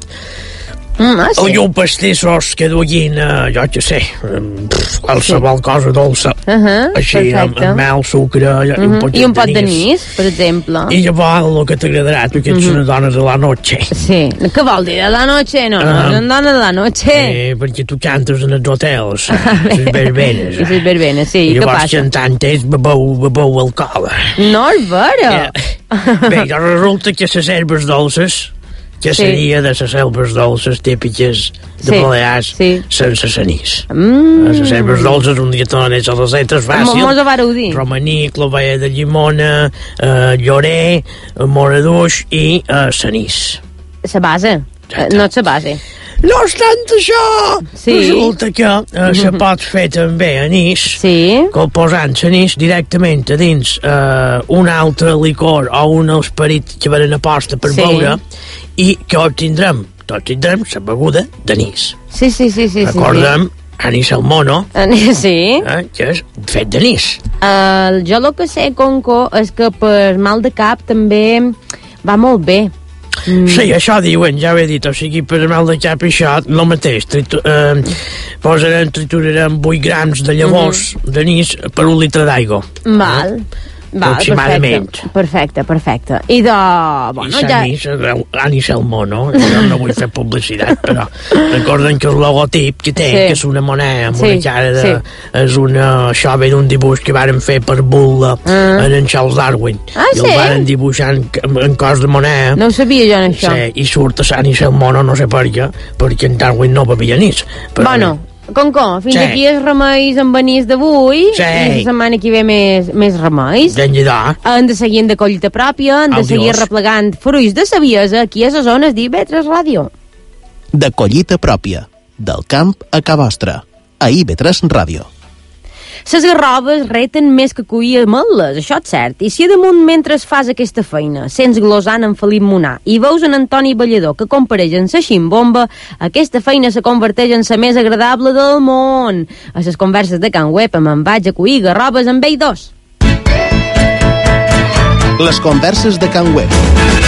Mm, ah, sí. O un pastissos que duguin, uh, jo què sé, pff, qualsevol sí. cosa dolça, uh -huh, així, amb, amb mel, sucre, uh -huh. i un pot I un pot d'anís, per exemple. I llavors el que t'agradarà, tu que ets uh -huh. una dona de la noche. Sí, què vol dir, de la noche? No, no, uh -huh. una dona de la noche. Eh, perquè tu cantes en els hotels, les verbenes. I les verbenes, sí, i què passa? llavors cantant és bebeu, bebeu alcohol. No és vera. Eh, bé, resulta que les herbes dolces, que sí. seria de les herbes dolces típiques de sí. Balears sí. sense sanís. Mm. Les herbes dolces, un dia te dones a les receptes fàcil. Mos ho vareu dir. Romaní, clovella de llimona, eh, llorer, moraduix i eh, sanís. La base, eh, no és la base. No obstant això, sí. resulta que eh, se pot fer també anís, sí. que posant anís directament a dins eh, un altre licor o un esperit que venen a posta per sí. beure, i que obtindrem, tots tindrem la beguda d'anís. Sí, sí, sí, sí. Recordem sí. anís al mono, sí. eh, que és fet d'anís. Uh, jo el que sé, Conco, és que per mal de cap també va molt bé. Mm. Sí, això diuen, ja ho he dit, o sigui, per mal de cap això, el mateix, tritu eh, posarem, triturarem vuit grams de llavors mm -hmm. d'anís per un litre d'aigua. Val. Eh? Va, aproximadament. Perfecte, perfecte. I de... Bueno, I s'anís, ja... anís el mono, jo no vull fer publicitat, però recorden que el logotip que té, sí. que és una moneda amb sí. una cara de... Sí. És una... Això ve d'un dibuix que varen fer per Bull mm. en en Charles Darwin. Ah, I sí? el varen dibuixar en, en cos de moneda. No ho sabia jo, en això. Sí, i surt a anís el mono, no sé per què, perquè en Darwin no bevia anís. Però... Bueno... Conco, fins sí. aquí els remeis amb anís d'avui, sí. i la setmana que ve més, més remeis. Déu-n'hi-do. Hem de seguir de collita pròpia, hem de Adiós. seguir replegant fruits de saviesa aquí a les zones d'I V tres Ràdio. De collita pròpia, del camp a ca vostra, a I V tres Ràdio. Les garroves reten més que cuir ametles, això és cert. I si damunt, mentre fas aquesta feina, sents glosant en Felip Monar i veus en Antoni Ballador que compareix en sa ximbomba, aquesta feina se converteix en la més agradable del món. A les converses de Can Web me'n vaig a cuir garroves amb ell dos. Les converses de Can Web.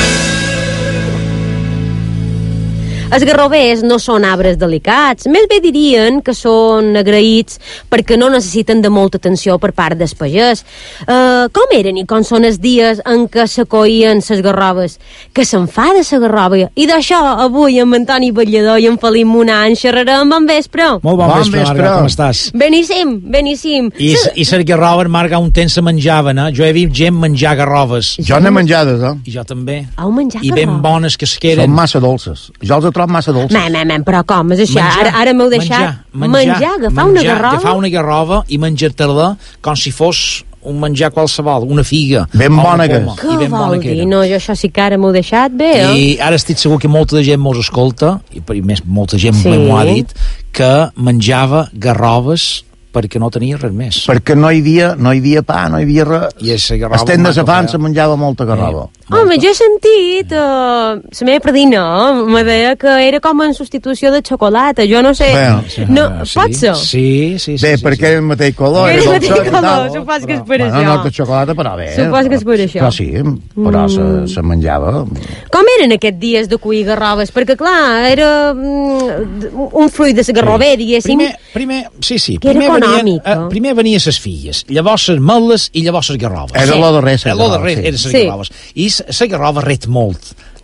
Els garrovers no són arbres delicats, més bé dirien que són agraïts perquè no necessiten de molta atenció per part del pagès. Uh, com eren i com són els dies en què se coïen les garroves? Que s'enfada la garrova? I d'això avui amb Antoni Ballador i en Felip Monar en xerrarem. Bon vespre. Molt bon, bon vespre, vespre, Marga, com estàs? Beníssim, beníssim. I, i les garroves, Marga, un temps se menjaven, eh? Jo he vist gent menjar garroves. Jo n'he menjades, eh? I jo també. Heu menjat I ben bones que es queren. Són massa dolces. Jo els trobo massa dolces. Men, men, men, però com és això? Menjar, ara ara m'heu deixat menjar, menjar, menjar agafar menjar, una garrova? Agafar una garrova i menjar-te-la com si fos un menjar qualsevol, una figa. Ben bona que és. Què ben vol dir? No, jo això sí que ara m'ho he deixat bé, eh? I ara estic segur que molta gent mos escolta, i per més molta gent sí. m'ho ha dit, que menjava garroves perquè no tenia res més. Perquè no hi havia, no hi havia pa, no hi havia res. I les tendes de fan se menjava molta garrova. Eh, Home, jo he sentit, uh, la meva predina me deia que era com en substitució de xocolata, jo no sé... Bé, sí, no, sí, pot ser? Sí, sí, sí. Bé, sí, perquè sí. era el mateix color. Era el mateix color, supos que és per bueno, això. No, de xocolata, però bé. Supos que és per això. Però sí, però mm. se, se menjava. Com eren aquests dies de cuir garroves? Perquè, clar, era mm, un fruit de la garrover, sí. diguéssim. Primer, primer, sí, sí. Que era primer econòmic. Venien, uh, primer venien les filles, llavors les metles i llavors les garroves. Era sí. lo darrer. Era lo darrer, sí. Eren les sí. garroves. I la garrova ret molt.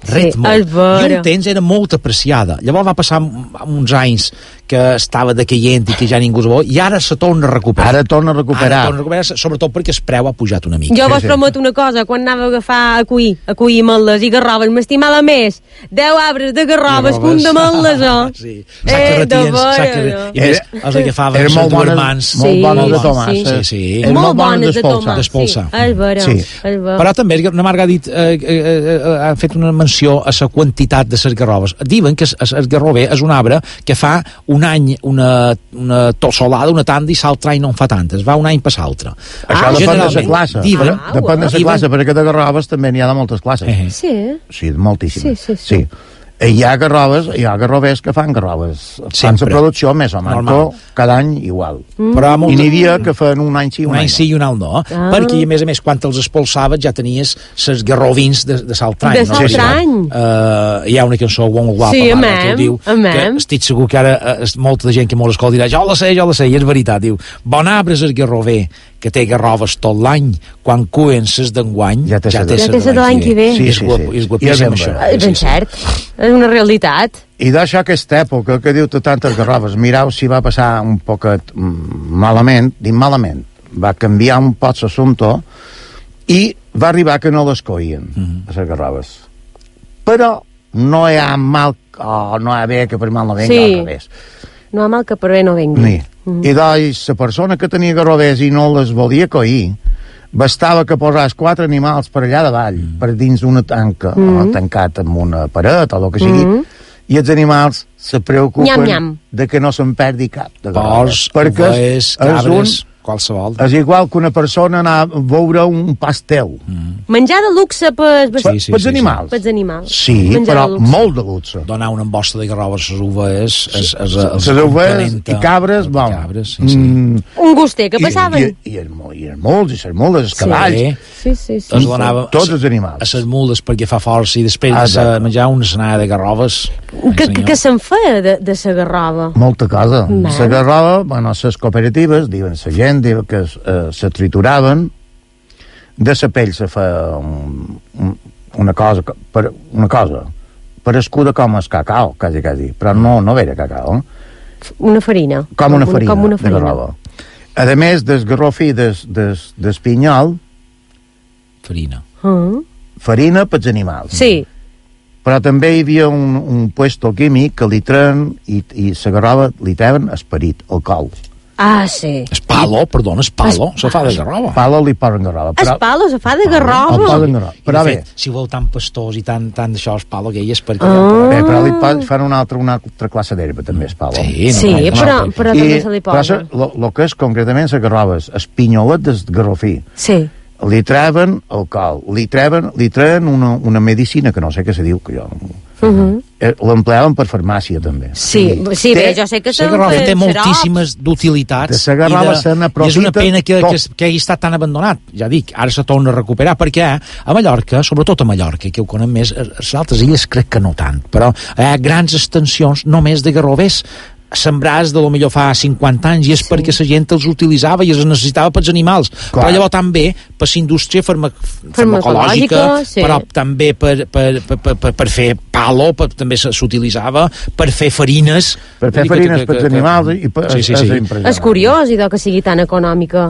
ret Sí, molt. és vera. I un temps era molt apreciada. Llavors va passar uns anys que estava decaient i que ja ningú es vol, i ara se torna a recuperar. Ara torna a recuperar. Ara torna a recuperar, sobretot perquè el preu ha pujat una mica. Jo vos prometo una cosa, quan anava a agafar a cuir, a cuir ametlles i garroves, m'estimava més deu arbres de garroves que un d'ametlles, oh. Sí. Sac carretins, sac carretins. I més, els agafaven Eren molt bones, mans. molt bones de sí, tomàs. Sí, sí. Eren molt bones de tomàs, d'espolsar. sí, és vera, Sí. és vera. Però també una marca ha dit, eh, eh, eh, ha fet una menció a la quantitat de les garroves. Diuen que el garrover és un arbre que fa un any una, una tossolada, una tanda, i l'altre any no en fa tantes. Va un any per l'altre. Això depèn de la classe. Diuen, Ah, Depèn de la diuen- classe, perquè de garroves també n'hi ha de moltes classes. Eh. Sí, Sí, moltíssimes. Sí, sí, sí. sí. Hi ha garroves, hi ha garrovers que fan garroves. Fan Sempre. la producció més o menys, Normal. cada any igual. Però I molt... n'hi havia que fan un any sí, un, un any sí i un any no, Ah. perquè a més a més quan te'ls espolsaves ja tenies ses garrovins de, de l'altre any. De no? l'altre any. Uh, hi ha una cançó molt guapa, Sí, mare, amem, que ho diu, amem. que estic segur que ara uh, molta de gent que molt escolta dirà jo la sé, jo la sé, i és veritat, diu bon arbre és el garrover que té garroves tot l'any, quan cuen ses d'enguany Ja té ja ses té Ja ses té ses de l'any que ve. Sí, és, sí, guap, sí. és I guapíssim és ben això. bé. és ben cert, és una realitat. I d'això aquesta època que diu tantes garroves, mireu si va passar un poquet mm, malament, dic malament, va canviar un poc l'assumpte i va arribar que no les coïen, mm -hmm. les garroves. Però no hi ha mal, o no hi ha bé que per mal no venga, Sí. al revés. No ha mal que per bé no vengui. Ni. I doncs, la persona que tenia garrovers i no les volia coir, bastava que posàs quatre animals per allà davall, mm. per dins una tanca, mm. o tancat amb una paret, o el que sigui, mm. i els animals se preocupen Nyam, nyam. de que no se'n perdi cap de garroves. Porcs, Perquè ovelles, és cabres, un, qualsevol. és igual que una persona anar a veure un pastel. Mm. Menjar de luxe per, per, Sí, sí, pels sí, animals. pels animals. Sí, Menjar però de luxe. molt de luxe. Donar una embosta de garroves a les ovelles és, és, és, Les ovelles i cabres, bon. cabres, sí, sí. Mm, Un guster que passaven. I, i, i, i, i els molts, i les mules, els cavalls. Sí. Sí, sí, sí. Es donava Tots els animals. a les mules perquè fa força i després Ah, de sa- menjar una senada de garroves. Que, que, que se'n feia de, de sa garrova? Molta cosa. Man. La garrova, bueno, les cooperatives, diuen la gent, diuen que eh, se trituraven, de la pell se fa un, un, una cosa, per, una cosa, per escuda com el cacao, quasi, quasi, però no, no era cacao, eh? Una farina. com una farina, com una de farina. garrova. A més del garrofí des, des, des pinyol, Farina. Uh, farina pels animals. sí. Però també hi havia un, un puesto químic que li treuen i, i la garrova li treuen esperit, alcohol. Ah, sí. Es palo, perdona, es palo, se fa de garrova. Palo li posen garrova. Es palo se fa de garrova. El posen garrova. I Però de bé, fet, si vol tan pastós i tan, tan d'això, es palo gay és perquè... Ah. bé, però li posen, fan una altra, una altra classe d'herba, també, es palo. Sí, no, Sí, no, no, però, no. però també se li però posa. el que és concretament la garrova, el pinyolet del garrofí, Sí. li treuen alcohol, li treuen, li treuen una, una medicina que no sé què se diu, que jo... Uh -huh. eh, l'empleaven per farmàcia, també. Sí, sí, bé, jo sé que La se'n garrova té feien moltíssimes d'utilitats De la garrova i, se de, i és una n'aprofita pena que, tot. que, que hagi estat tan abandonat, ja dic, ara se torna a recuperar, perquè a Mallorca, sobretot a Mallorca, que ho conem més, a les altres illes crec que no tant, però hi ha grans extensions només de garrovers, sembrats de lo millor fa cinquanta anys, i és sí. perquè la gent els utilitzava i els necessitava pels animals. Clar. Però llavors també per la indústria farma Farmacològica, farmacològica, sí. però també per, per, per, per, per, per fer palo, per, també s'utilitzava, per fer farines... Per fer Vull dir que- farines que- pels que- que- animals i per, Sí, sí, és sí. impressionant. És curiós, idò, que sigui tan econòmica.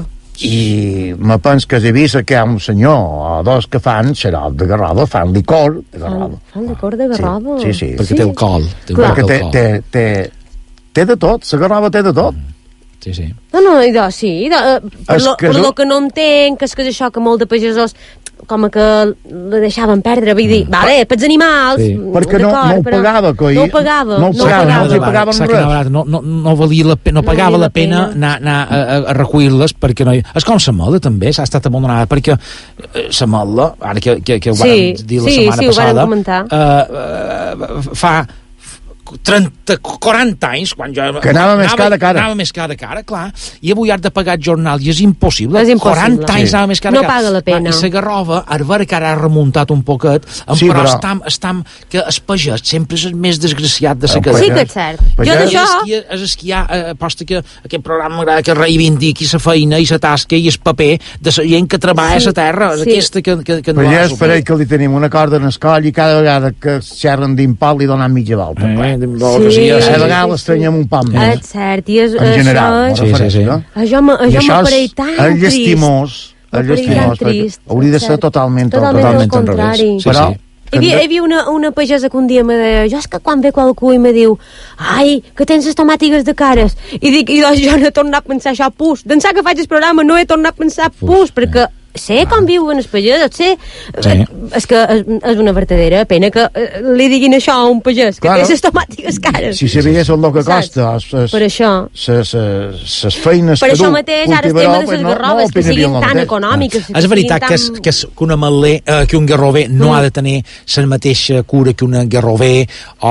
I me penso que he vist que hi ha un senyor o dos que fan xarop de garrova, fan licor de garrova. Fan licor de garrova. Sí, sí. Perquè té alcohol. Té, Clar. Perquè té, alcohol. té, té, té de tot, la garrova té de tot. Sí, sí. No, no, idò, sí. Idò, eh, per, És lo, que per no- lo que no entenc, és que és això que molt de pagesos com que la deixaven perdre, vull dir, vale, pels animals, Sí. Perquè no, d'acord, no ho però pagava, coi. no ho pagava, No ho no ho pagava, pagava. no els hi pagaven S'ha res. quedat barat, no, no, no, valia la pena, no No pagava valia la la pena pena. anar, anar a, a, a recollir-les perquè no hi... És com la moda també, s'ha estat abandonada perquè eh, la moda, ara que, que, que ho Sí, vam dir la sí, setmana sí, ho vàrem passada, comentar. eh, eh, fa trenta, quaranta anys, quan jo... Que anava, anava més cara a cara. Anava més cara a cara, clar, i avui has de pagar jornal, i és impossible. És impossible. quaranta anys Sí. anava més cara No a cara. paga la pena. I la Garrova, ara veure que ara ha remuntat un poquet, Sí, però, però- estam, estam, que el pagès sempre és el més desgraciat de la El cadena. Sí que és cert. Pagès- Jo És d'això... esquiar, és esquiar eh, aposta que aquest programa m'agrada que reivindiqui la feina i la tasca i el paper de la gent que treballa Sí, a la terra, és sí. aquesta que, que, que no Però ha ja és assumit. per ell que li tenim una corda en el coll i cada vegada que xerren d'impal li donen mitja volta. Eh, Eh, vol que Sí. sí, a sí. vegades l'estrenyem un poc Ah, més. és cert, i és, En general, això, me Sí, refereixo, sí, sí. no? això, m- I això això m'apareix és tan el trist. llastimós. El M'apareix tan llastimós, perquè trist. hauria de és ser cert. totalment, Totalment Totalment al al revés. contrari. Sí, Però, sí. Hi havia, hi havia una, una pagesa que un dia me deia, jo és que quan ve qualcú i me diu ai, que tens les tomàtiques de cares, i dic, i doncs jo no he tornat a pensar això, pus, d'ençà que faig el programa no he tornat a pensar pus, perquè sé com viuen els pagesos, sé... Sí. Eh, és que és, és una verdadera pena que eh, li diguin això a un pagès, que Claro. té les tomàtiques cares. si sabés el que Saps? costa, ses, Per això. ses, ses, ses feines Per que això du mateix, ara el cultivaró, tema de pues les no- garroves, no que opinarien siguin el tan mateix. econòmiques. És veritat que, és, que, és, que, una maler, eh, que un garrover no Mm. ha de tenir la mateixa cura que una garrover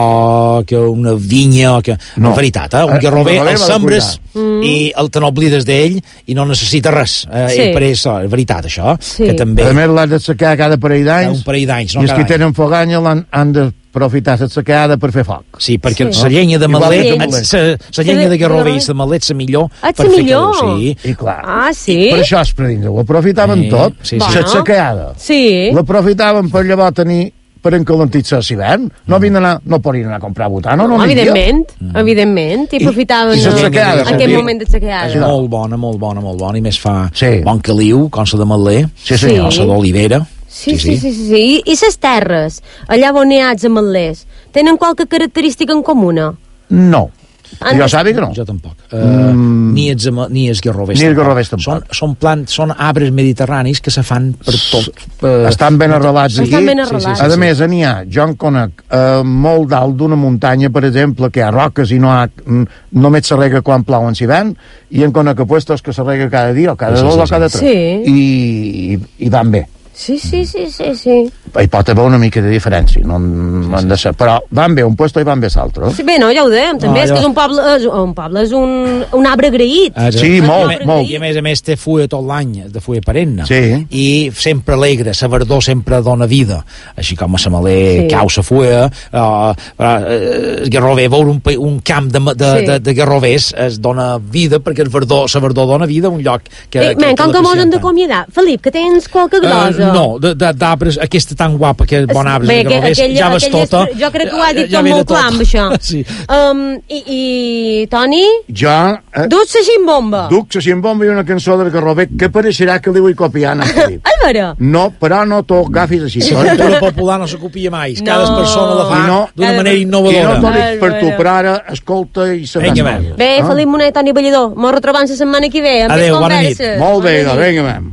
o que una vinya o que... No. És veritat, eh? Eh, Un el garrover garrover el va de sembres Mm. i el te n'oblides d'ell i no necessita res. Eh, Sí. ell per això, és veritat, això. Sí. Que també A més, l'has de secar cada parell d'anys. un parell d'anys, no I els que cada any. tenen foganya l'han- han d'aprofitar la secada per fer foc. Sí, perquè Sí. la llenya de Igual maler, que la maler. llenya de garrover i Sí. la maler és la millor. Ah, és per la fer millor? calor, Sí. I clar, Ah, sí? per això els predins ho aprofitaven Sí, tot. sí, sí. La Bueno. secada. Sí. L'aprofitaven per llavors tenir per encalentir-se a l'hivern. No, havien d'anar- no podien anar a comprar butano, no, No, n'hi havia. evidentment, evidentment, i aprofitaven i la eh, secada, aquest també. moment de sequeada. És molt bona, molt bona, molt bona, i més fa Sí. bon caliu, com la de maler, Sí, Sí. senyor. o la d'olivera. Sí, sí, sí, sí, sí. I les terres, allà on hi ha els ametlers, tenen qualque característica en comuna? No. Han Jo de- sabi que no. Jo tampoc. Uh, mm. Ni els, ama- ni els garrovers Ni els garrovers tampoc. Són, són, plant, són arbres mediterranis que se fan per tot. Per... Estan ben arrelats aquí. Estan ben arrelats. A més, n'hi ha, jo en conec eh, molt dalt d'una muntanya, per exemple, que hi ha roques i no ha, mm, només se rega quan plou en hivern, i en conec a puestos que se rega cada dia, o cada Sí, sí, dos sí, o cada sí. tres. Sí. I, i, I van bé. Sí, sí, sí, sí, sí. Hi pot haver una mica de diferència, no, no han de ser, però van bé un puesto i van bé l'altre. Sí, bé, no, ja ho dèiem, també, No, és que allò- és un poble, és, un poble és un, un arbre agraït. Ah, Sí, molt, I a, molt. I a més a més té fulla tot l'any, de fulla perenne. Sí. I sempre alegre, la verdor sempre dona vida. Així com a la maler Sí. cau la fulla, uh, uh, el garrover, veure un, pa- un camp de, de, Sí. de, de garrovers es dona vida, perquè el verdor, la verdor dona vida a un lloc que... Eh, men, com que mos hem d'acomiadar, Felip, que tens qualque glosa. Uh, no, de, de, d'arbres, aquesta tan guapa, que bon arbres Bé, de que, garrovers, aquella, ja vas aquella, tota. Jo crec que ho ha dit ja tot ve de molt clar amb això. Sí. Um, i, I, Toni, Jo eh, dus la ximbomba. duc la ximbomba i una cançó del Garrover que pareixerà que li vull copiar en Felip. Álvaro. No, però no t'ho agafis així. La cultura popular no se copia mai. No. Cada persona la fa I no, d'una cada- manera I innovadora. no t'ho dic per tu, Álvaro. però ara escolta i se Vinga, n'escolta. va. Bé, Ah? Felip Monet, Toni Ballador, mos retrobam la setmana que ve. Amb Adéu, més bona nit. converses. Molt bé, Bona doncs, nit. vinga, vam.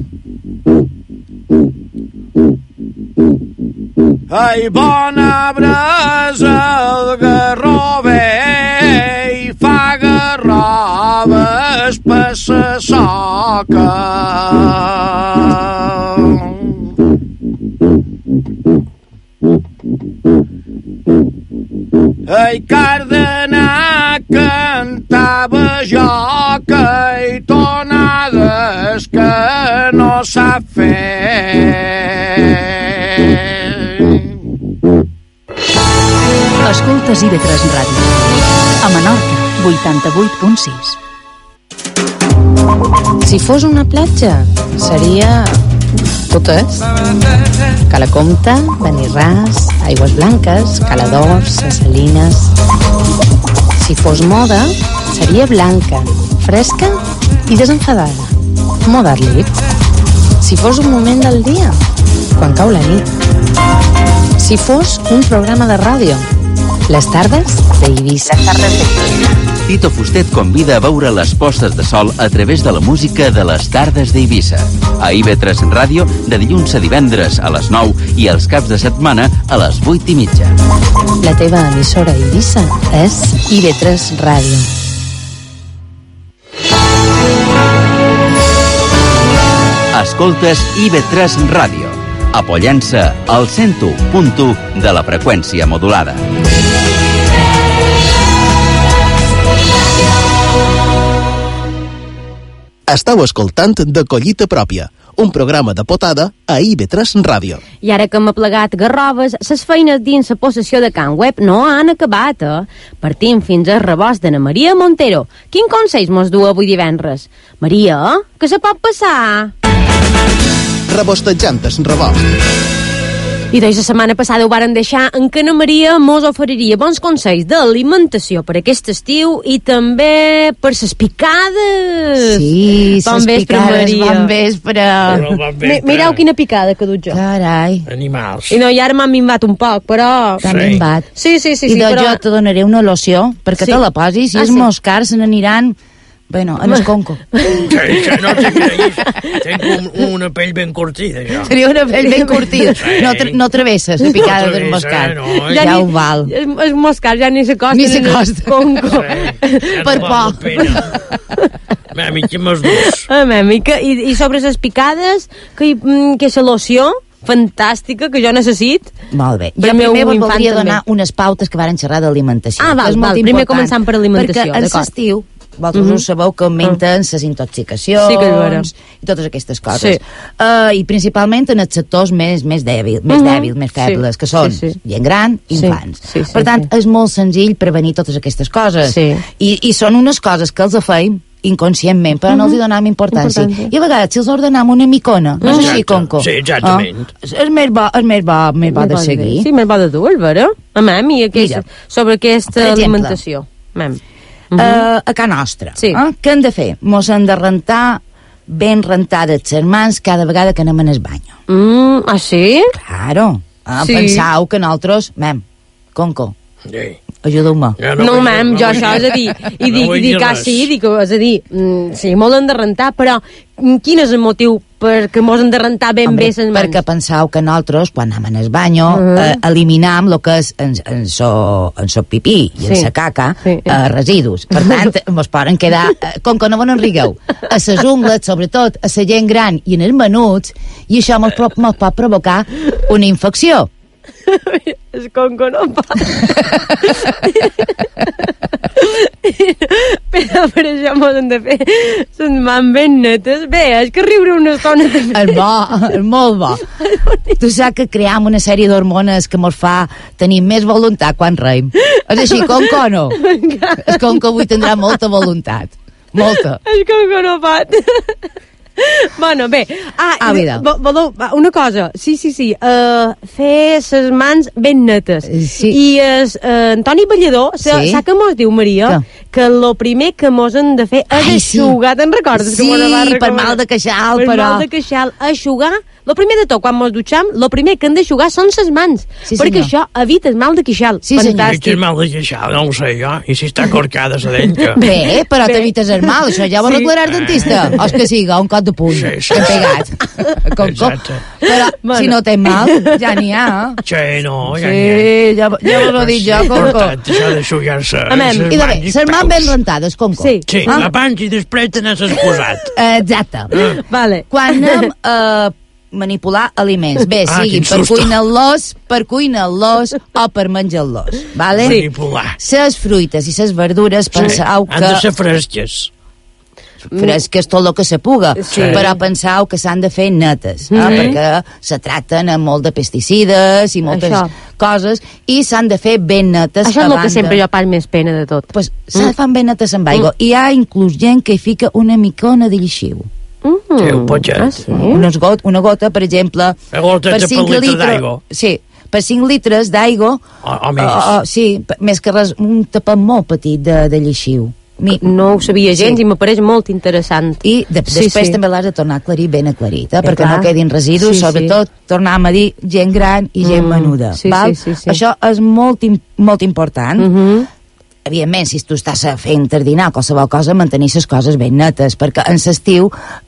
Ai, bon arbres el garrover i fa garroves per sa soca. Ai, Cardenar cantava jo que hi tonades que no sap fer. Escoltes I V tres Ràdio. A Menorca, vuitanta-vuit punt sis. Si fos una platja, seria totes. Cala Comte, Benirràs, Aigües Blanques, Cala d'Ors, Ses Salines. Si fos moda, seria blanca, fresca i desenfadada. Moderlip. Si fos un moment del dia, quan cau la nit. Si fos un programa de ràdio, les tardes d'Eivissa. Les tardes d'Eivissa. Tito Fustet convida a veure les postes de sol a través de la música de les tardes d'Eivissa. A I V tres Ràdio, de dilluns a divendres a les nou i els caps de setmana a les vuit i mitja. La teva emissora a Eivissa és I V tres Ràdio. Escoltes I V tres Ràdio, apollant-se al cent u punt u de la freqüència modulada. Estau escoltant De Collita Pròpia, un programa de potada a I V tres Ràdio. I ara que hem aplegat garroves, ses feines dins la possessió de Can Web no han acabat, eh? Partim fins al rebost d'Anna Maria Montero. Quin consell mos du avui divendres? Maria, què se pot passar? Rebostejant el rebost. I doncs la setmana passada ho varen deixar en què Anna Maria mos oferiria bons consells d'alimentació per aquest estiu i també per ses picades. Sí, bon ses picades, bon vespre. Mi, mireu quina picada que duc jo. Carai. Animals. I no, i ara m'han minvat un poc, però... T'han sí. minvat. Sí, sí, sí. I sí, doncs però... jo te donaré una loció perquè sí. te la posis i ah, els sí. meus cars se n'aniran... Bueno, en el conco. Que, que no te creguis. Tenc un, una pell ben curtida, jo. Seria una pell ben curtida. Sí. No, tra no travesses la picada no del moscar. No, eh? Ja, ja ho val. El, el moscar ja ni s'acosta. Ni s'acosta. Conco. Sí, ja per no por. Mami, què m'has dus? Ah, mami, que, i, i sobre les picades, que, que la loció fantàstica que jo necessit. Molt bé. Jo primer vos voldria donar també. unes pautes que varen xerrar d'alimentació. Ah, val, val. Primer començant per alimentació. Perquè en l'estiu vosaltres mm -hmm. sabeu que augmenten les intoxicacions sí que i totes aquestes coses. Sí. Uh, I principalment en els sectors més, més dèbils, més, mm -hmm. dèbil, més febles, sí. que són sí, sí. gent gran i sí. infants. Sí, sí, per tant, sí. és molt senzill prevenir totes aquestes coses. Sí. I, I són unes coses que els feim inconscientment, però mm -hmm. no els hi donam importància. importància. I a vegades, si els ordenam una micona, no és Exacte. així, Conco? Sí, exactament. Oh, és més bo, és més bo, més bo de seguir. Sí, més bo de dur, vera? A mami, aquesta, Mira, sobre aquesta exemple, alimentació. Mam. Uh -huh. uh, a Can Nostra. Sí. Eh? Què hem de fer? Mos hem de rentar ben rentades les mans cada vegada que anem en el banyo. Mm, ah, sí? Claro. Uh, sí. Pensau que nosaltres... Mem, Conco, sí. ajuda-me. Ja no, no mem, jo això, és a dir, i dic, no i dic ah, sí, dic, és a dir, mm, sí, molt hem de rentar, però quin és el motiu perquè mos hem de rentar ben Hombre, bé les mans? Perquè pensau que nosaltres, quan anem al banyo, uh -huh. eh, eliminam el que és en, en, so, en so pipí i sí. en sa caca, sí. eh, residus. Per tant, mos poden quedar, eh, com que no vos enrigueu, a ses ungles, sobretot a la gent gran i en els menuts, i això mos, mos pot provocar una infecció. És com que no passa. Però per això mos hem de fer les mans ben netes. Bé, és que riure una estona també. És bo, és molt bo. Tu saps que cream una sèrie d'hormones que mos fa tenir més voluntat quan reim. És així, com que no? És com que avui tindrà molta voluntat. Molta. És com que no pat. Bueno, bé. Ah, ah vo, voleu, una cosa. Sí, sí, sí. Uh, fer les mans ben netes. Sí. I es, uh, Antoni Ballador, sí? Sap que mos diu, Maria? Que? que lo primer que mos hem de fer és aixugar. Sí. Te'n recordes? Sí, que va per mal de queixal, per però... Per mal de queixal. Aixugar. Lo primer de tot, quan mos dutxam, lo primer que hem d'aixugar són les mans. Sí, perquè senyor. Això evita el mal de queixal. Sí, Fantàstic. El mal de queixal, no ho sé jo. I si està corcada la denca. Bé, però t'evites el mal. Això ja ho sí. arreglarà el dentista. O és que siga, un cop de puny. Sí, sí. Ben pegat. Com, com. Però bueno. Si no tens mal, ja n'hi ha. Sí, no, ja sí, n'hi ha. Ja, ja vos ho dic jo, Conco. Això d'aixugar-se. I de bé, les mans ben rentades, Conco. Sí, sí ah? la panxa i després te n'has exposat. Exacte. Ah. Vale. Quan anem a uh, manipular aliments, bé, ah, siguin per cuinar-los, per cuinar-los o per menjar-los, vale? Sí. Manipular. Les fruites i les verdures, sí. pensau que... Han de ser fresques. Fresques tot el que se puga, sí. però pensau que s'han de fer netes, eh? Mm-hmm. perquè se tracten amb molt de pesticides i moltes Això. coses, i s'han de fer ben netes. Això és el que sempre jo pas més pena de tot. Pues, mm. se fan ben netes amb aigua. Mm. Hi ha inclús gent que hi fica una micona de lleixiu. Mm. Sí, un potxet. Ah, sí? Una, got, una gota, per exemple, per cinc litres d'aigua. Sí, per cinc litres d'aigua, o, o més. O, o, sí, més que res, un tapet molt petit de, de lleixiu. Mi... No ho sabia gens sí. i m'apareix molt interessant. I de, sí, després sí. també l'has de tornar a aclarir ben aclarit, eh? perquè clar. no quedin residus, sí, sobretot sí. tornàvem a dir gent gran i gent mm. menuda. Sí, val? Sí, sí, sí. Això és molt, molt important. Mm -hmm. Evidentment, si tu estàs fent dinar qualsevol cosa, mantenir les coses ben netes, perquè en l'estiu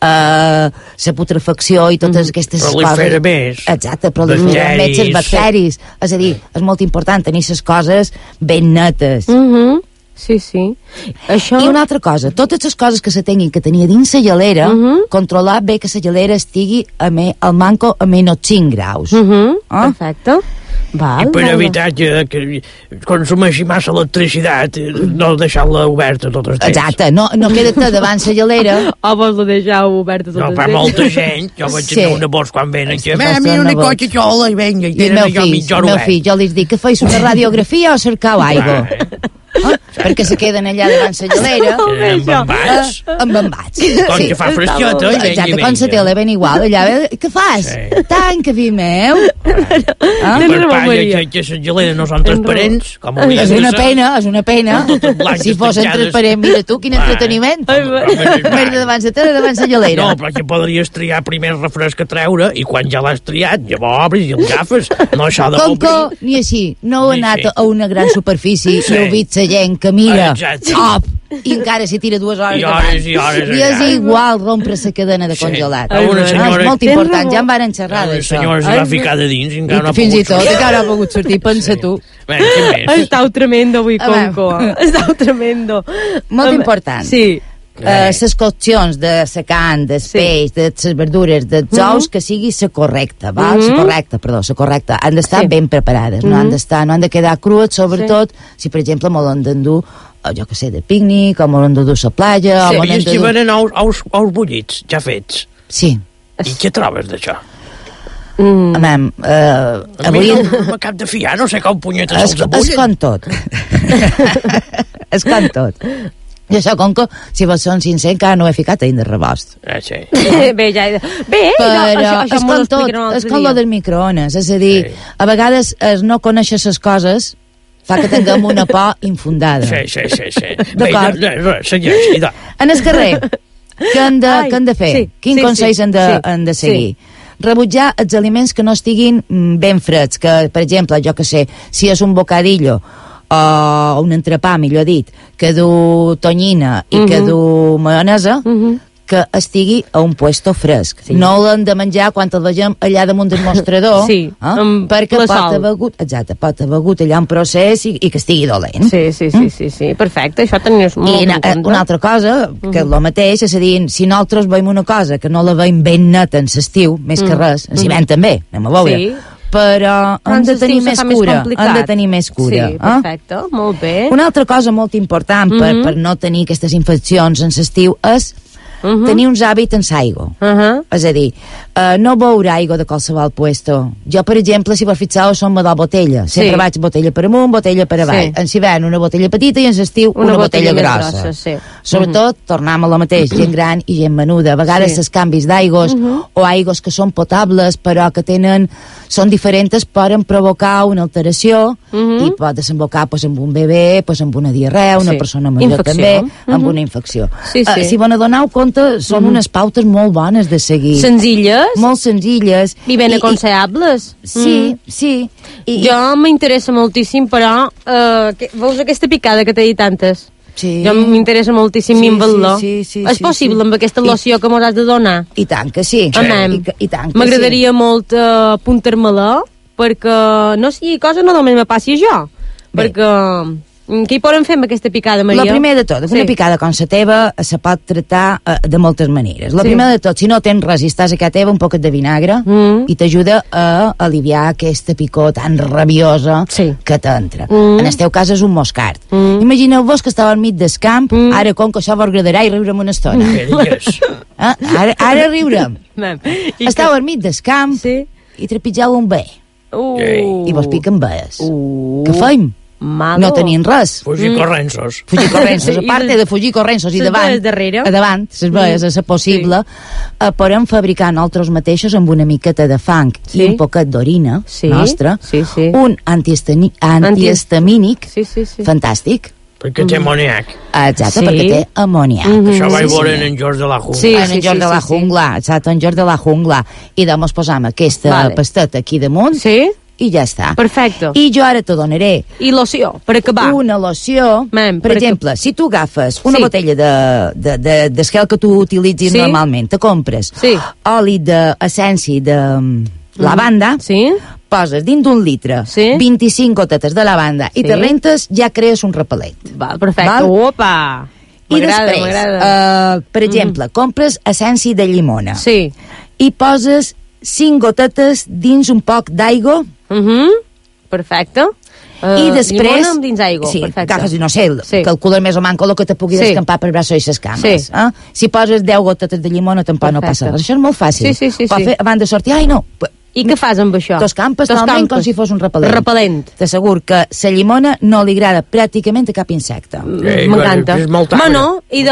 eh, la putrefacció i totes mm. aquestes prolifera coses... més. Exacte, prolifera més els bacteris. És a dir, és molt important tenir les coses ben netes. Mhm. Mm Sí, sí. Això... I una altra cosa, totes les coses que se tinguin que tenir dins la gelera, uh -huh. controlar bé que la gelera estigui a me, al manco a menys cinc graus. Uh -huh. eh? Perfecte. Val, I per evitar que, que consumeixi massa electricitat, no deixar-la oberta tot el temps. Exacte, no, no queda-te davant la gelera. O vols la deixar oberta tot no, el temps? No, fa molta gent, jo vaig sí. tenir una vols quan venen, que a mi una coca-cola i venga, i tenen allò mitja hora obert. Meu fill, jo li dic que feis una radiografia o cercau aigua. Ah, perquè se queden allà davant la gelera amb embats uh, amb embats com sí. que fa fresqueta i venga, exacte, com la tele ben igual allà, què fas? Sí. Tanca, fill meu ah? I per part que, que les geleres no són transparents com és una pena, és una pena si fossin transparents, mira tu, quin entreteniment merda davant la tele, davant la gelera no, però que podries triar primer el refresc a treure i quan ja l'has triat, llavors obris i el agafes no això de com que, ni així no heu anat a una gran superfície i heu vist la gent que mira op, i encara s'hi tira dues hores I hores i hores i és igual rompre la cadena de congelat sí. no, senyora, és molt important, ja en varen xerrar d'això la senyora s'hi va ficar de dins i encara no ha fins i tot, encara no ha pogut sortir, pensa tu estau tremendo avui, Conco estau tremendo molt important sí les uh, coccions de la carn, del sí. peix, de les verdures, dels uh -huh. ous, que sigui la correcta, val? Uh -huh. La correcta, perdó, la correcta. Han d'estar sí. ben preparades, uh -huh. no han d'estar, no han de quedar crues, sobretot sí. si, per exemple, me l'han d'endur, jo que sé, de pícnic, o me l'han d'endur a la platja... Sí, o i és que venen ous, ous, ous bullits, ja fets. Sí. I què trobes d'això? Mm. Amem, uh, avui... no m'acab de fiar, no sé com punyetes se'ls abullen. És com tot. És com tot. I això, com que, si vols ser sincer, encara no he ficat a de rebost. Ah, sí. Bé, ja... Bé, però no, això, això és com tot, és com lo del microones. És a dir, sí. a vegades es no conèixer les coses fa que tinguem una por infundada. Sí, sí, sí. sí. D'acord? Bé, no, no, segueix, idò. En el carrer, què han de, Ai, què han de fer? Sí, Quin sí, consell sí, han, de, sí, han de seguir? Sí. Rebutjar els aliments que no estiguin ben freds, que, per exemple, jo que sé, si és un bocadillo o un entrepà, millor dit, que du tonyina i uh -huh. que du maionesa, uh -huh. que estigui a un puesto fresc. Sí. No l'hem de menjar quan el vegem allà damunt del mostrador, sí, eh? perquè pot haver hagut, exacte, pot haver hagut allà un procés i, i que estigui dolent. Sí, sí, sí, mm? sí, sí, perfecte, això tenies molt I en compte. Una altra cosa, que és el mateix, és a dir, si nosaltres veiem una cosa que no la veiem ben neta en l'estiu, més mm. que res, en s'hi també, anem a veure. Sí. Però hem de tenir més cura, hem de tenir més cura. Sí, perfecte, eh? Molt bé. Una altra cosa molt important mm -hmm. per, per no tenir aquestes infeccions en l'estiu és uh -huh. tenir uns hàbits en l'aigua. Uh -huh. És a dir, uh, no beure aigua de qualsevol puesto. Jo, per exemple, si vos fixeu, som de botella. Sempre sí. vaig botella per amunt, botella per avall. Sí. En hivern una botella petita i en l'estiu una, una botella, botella grossa. grossa sí. Sobretot, uh -huh. tornem a la mateix, gent gran i gent menuda. A vegades sí. els canvis d'aigües uh -huh. o aigües que són potables però que tenen són diferents, poden provocar una alteració uh -huh. i pot desembocar pues, amb un bebè, pues, amb una diarrea, una sí. persona major infecció. també, uh -huh. amb una infecció. Sí, sí. Uh, si vos n'adoneu compte, són uh -huh. unes pautes molt bones de seguir. Senzilles? Molt senzilles. I ben aconsellables. I, sí, mm. sí. I, jo m'interessa moltíssim, però uh, que, veus aquesta picada que t'he dit antes? Sí. Jo m'interessa moltíssim sí, minvar-lo. Sí, sí, sí, és sí, possible sí. amb aquesta loció I, que m'hauràs de donar? I tant que sí. sí. I, i tant que M'agradaria sí. molt uh, apuntar-me-la, perquè no sigui cosa no només me passi a jo. Bé. Perquè... Què hi podem fer amb aquesta picada, Maria? La primera de tot, sí. una picada com la teva se pot tractar uh, de moltes maneres. La sí. primera de tot, si no tens res i estàs a casa teva, un poquet de vinagre mm. i t'ajuda a aliviar aquesta picor tan rabiosa sí. que t'entra. Mm. En el teu cas és un moscard. Mm. Imagineu-vos que estava al mig del camp, mm. ara com que això vos agradarà i riurem una estona. Mm. Ah, ara, ara riurem. Estava que... al mig del camp sí. i trepitjau un bé. Uh. I vos piquen bes. Uh. Què feim? Malo. No tenien res. Fugir mm. corrensos. Fugir corrensos. A part de fugir corrensos i davant, a davant, ses veies, mm. a ser possible, sí. uh, podem fabricar nosaltres mateixos amb una miqueta de fang sí. i un poquet d'orina sí. nostra, sí, sí. un antihistamínic sí, sí, sí. fantàstic. Perquè té amoniac. Exacte, sí. perquè té amoniac. Mm -hmm. Això vaig sí, veure sí. en George de la Jungla. Sí, en sí, George sí, de la Jungla, sí. exacte, en George de la Jungla. I doncs posam aquesta vale. pasteta aquí damunt. Sí. I ja està. Perfecte. I jo ara te donaré... I loció, per acabar. Una loció. Man, per, per exemple, que... si tu agafes una sí. botella de, de, de, d'esquel que tu utilitzis sí. normalment, te compres sí. oli d'essència de, de lavanda, mm. sí. poses dins d'un litre sí. vint-i-cinc gotetes de lavanda sí. i te rentes, ja crees un repel·lent. Val, perfecte. Val? Opa! I després, uh, per exemple, mm. compres essència de llimona sí. i poses cinc gotetes dins un poc d'aigua mhm perfecte. Uh, I després... Llimona amb dins aigua, sí, perfecte. agafes, no sé, Sí. calcula més o manco el que te pugui Sí. descampar per braços i les cames. Sí. Eh? Si poses deu gotetes de llimona, tampoc no Perfecte. passa res. Això és molt fàcil. Sí, sí, sí, Pot sí. fer abans de sortir, ai no, I què fas amb això? Tos campes, Tos talment campes. com si fos un repel·lent. Repel·lent. T'assegur que la llimona no li agrada pràcticament a cap insecte. Eh, M'encanta. Bueno, i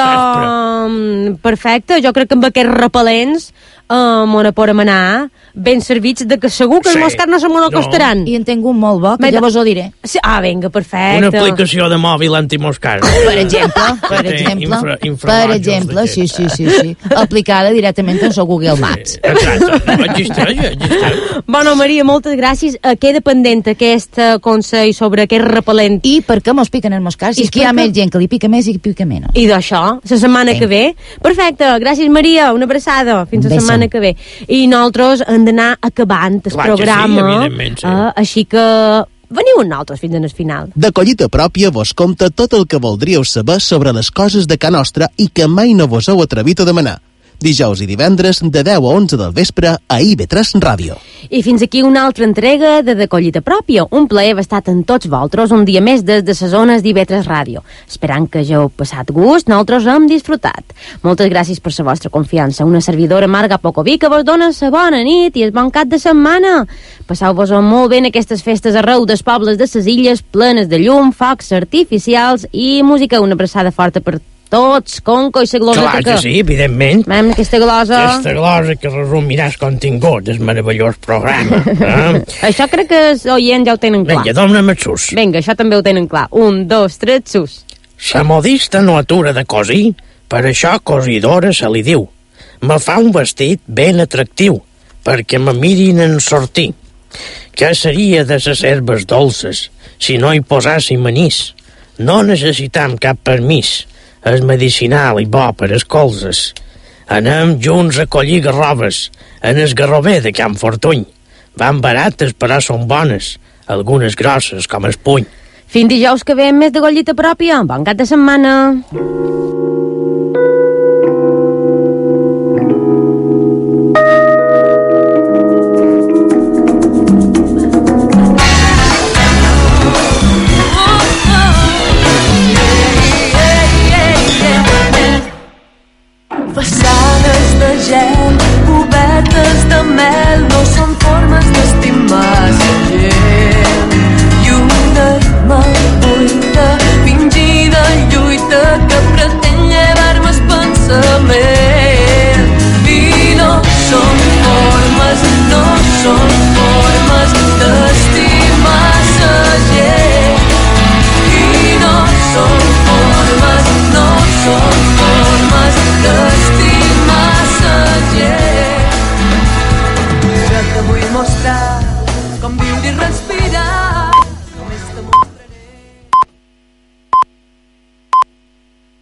de... Perfecte, jo crec que amb aquests repel·lents eh, m'ho podem anar ben servits de que segur que els Sí. moscars no se m'ho costaran. I en tinc un molt bo, que Mira. llavors ho diré. Sí. Ah, vinga, perfecte. Una aplicació de mòbil antimoscar. Per exemple, per Té exemple, infra- per infrarojos exemple, sí, sí, sí, sí, aplicada directament en el Google Maps. Exacte, no existeix, existeix. Bueno, Maria, moltes gràcies. Eh, queda pendent aquest eh, consell sobre aquest repel·lent. I per què mos piquen els moscars? Si és que hi ha més gent que li pica més i que pica menys. I d'això, la setmana Sí. que ve. Perfecte, gràcies Maria, una abraçada. Fins Un la beso. setmana que ve. I nosaltres hem d'anar acabant el Clar que sí, programa. evidentment, sí. eh, així que veniu amb nosaltres fins al final. De collita pròpia vos compta tot el que voldríeu saber sobre les coses de ca nostra i que mai no vos heu atrevit a demanar. Dijous i divendres de deu a onze del vespre a I V tres Ràdio. I fins aquí una altra entrega de De Collita Pròpia. Un plaer haver estat amb tots vosaltres un dia més des de les zones d'I V tres Ràdio. Esperant que hàgiu passat gust, nosaltres hem disfrutat. Moltes gràcies per la vostra confiança. Una servidora, Marga Pocoví, que vos dona la bona nit i el bon cap de setmana. Passeu-vos molt bé en aquestes festes arreu dels pobles de les illes, plenes de llum, focs artificials i música. Una abraçada forta per tots, Conco i la glosa Clar que sí, evidentment. Mem, aquesta glosa... Aquesta glosa que resumiràs contingut del meravellós programa. Eh? Això crec que els oients ja ho tenen clar. Vinga, dóna'm el sus. Vinga, això també ho tenen clar. Un, dos, tres, sus. La modista no atura de cosir, per això cosidora se li diu. Me fa un vestit ben atractiu, perquè me mirin en sortir. Què seria de les herbes dolces si no hi posàssim anís? No necessitam cap permís. És medicinal i bo per als colzes. Anem junts a collir garroves en el garrover de Can Fortuny. Van barates però són bones, algunes grosses com el puny. Fins dijous que ve amb més de Collita Pròpia. Bon cap de setmana.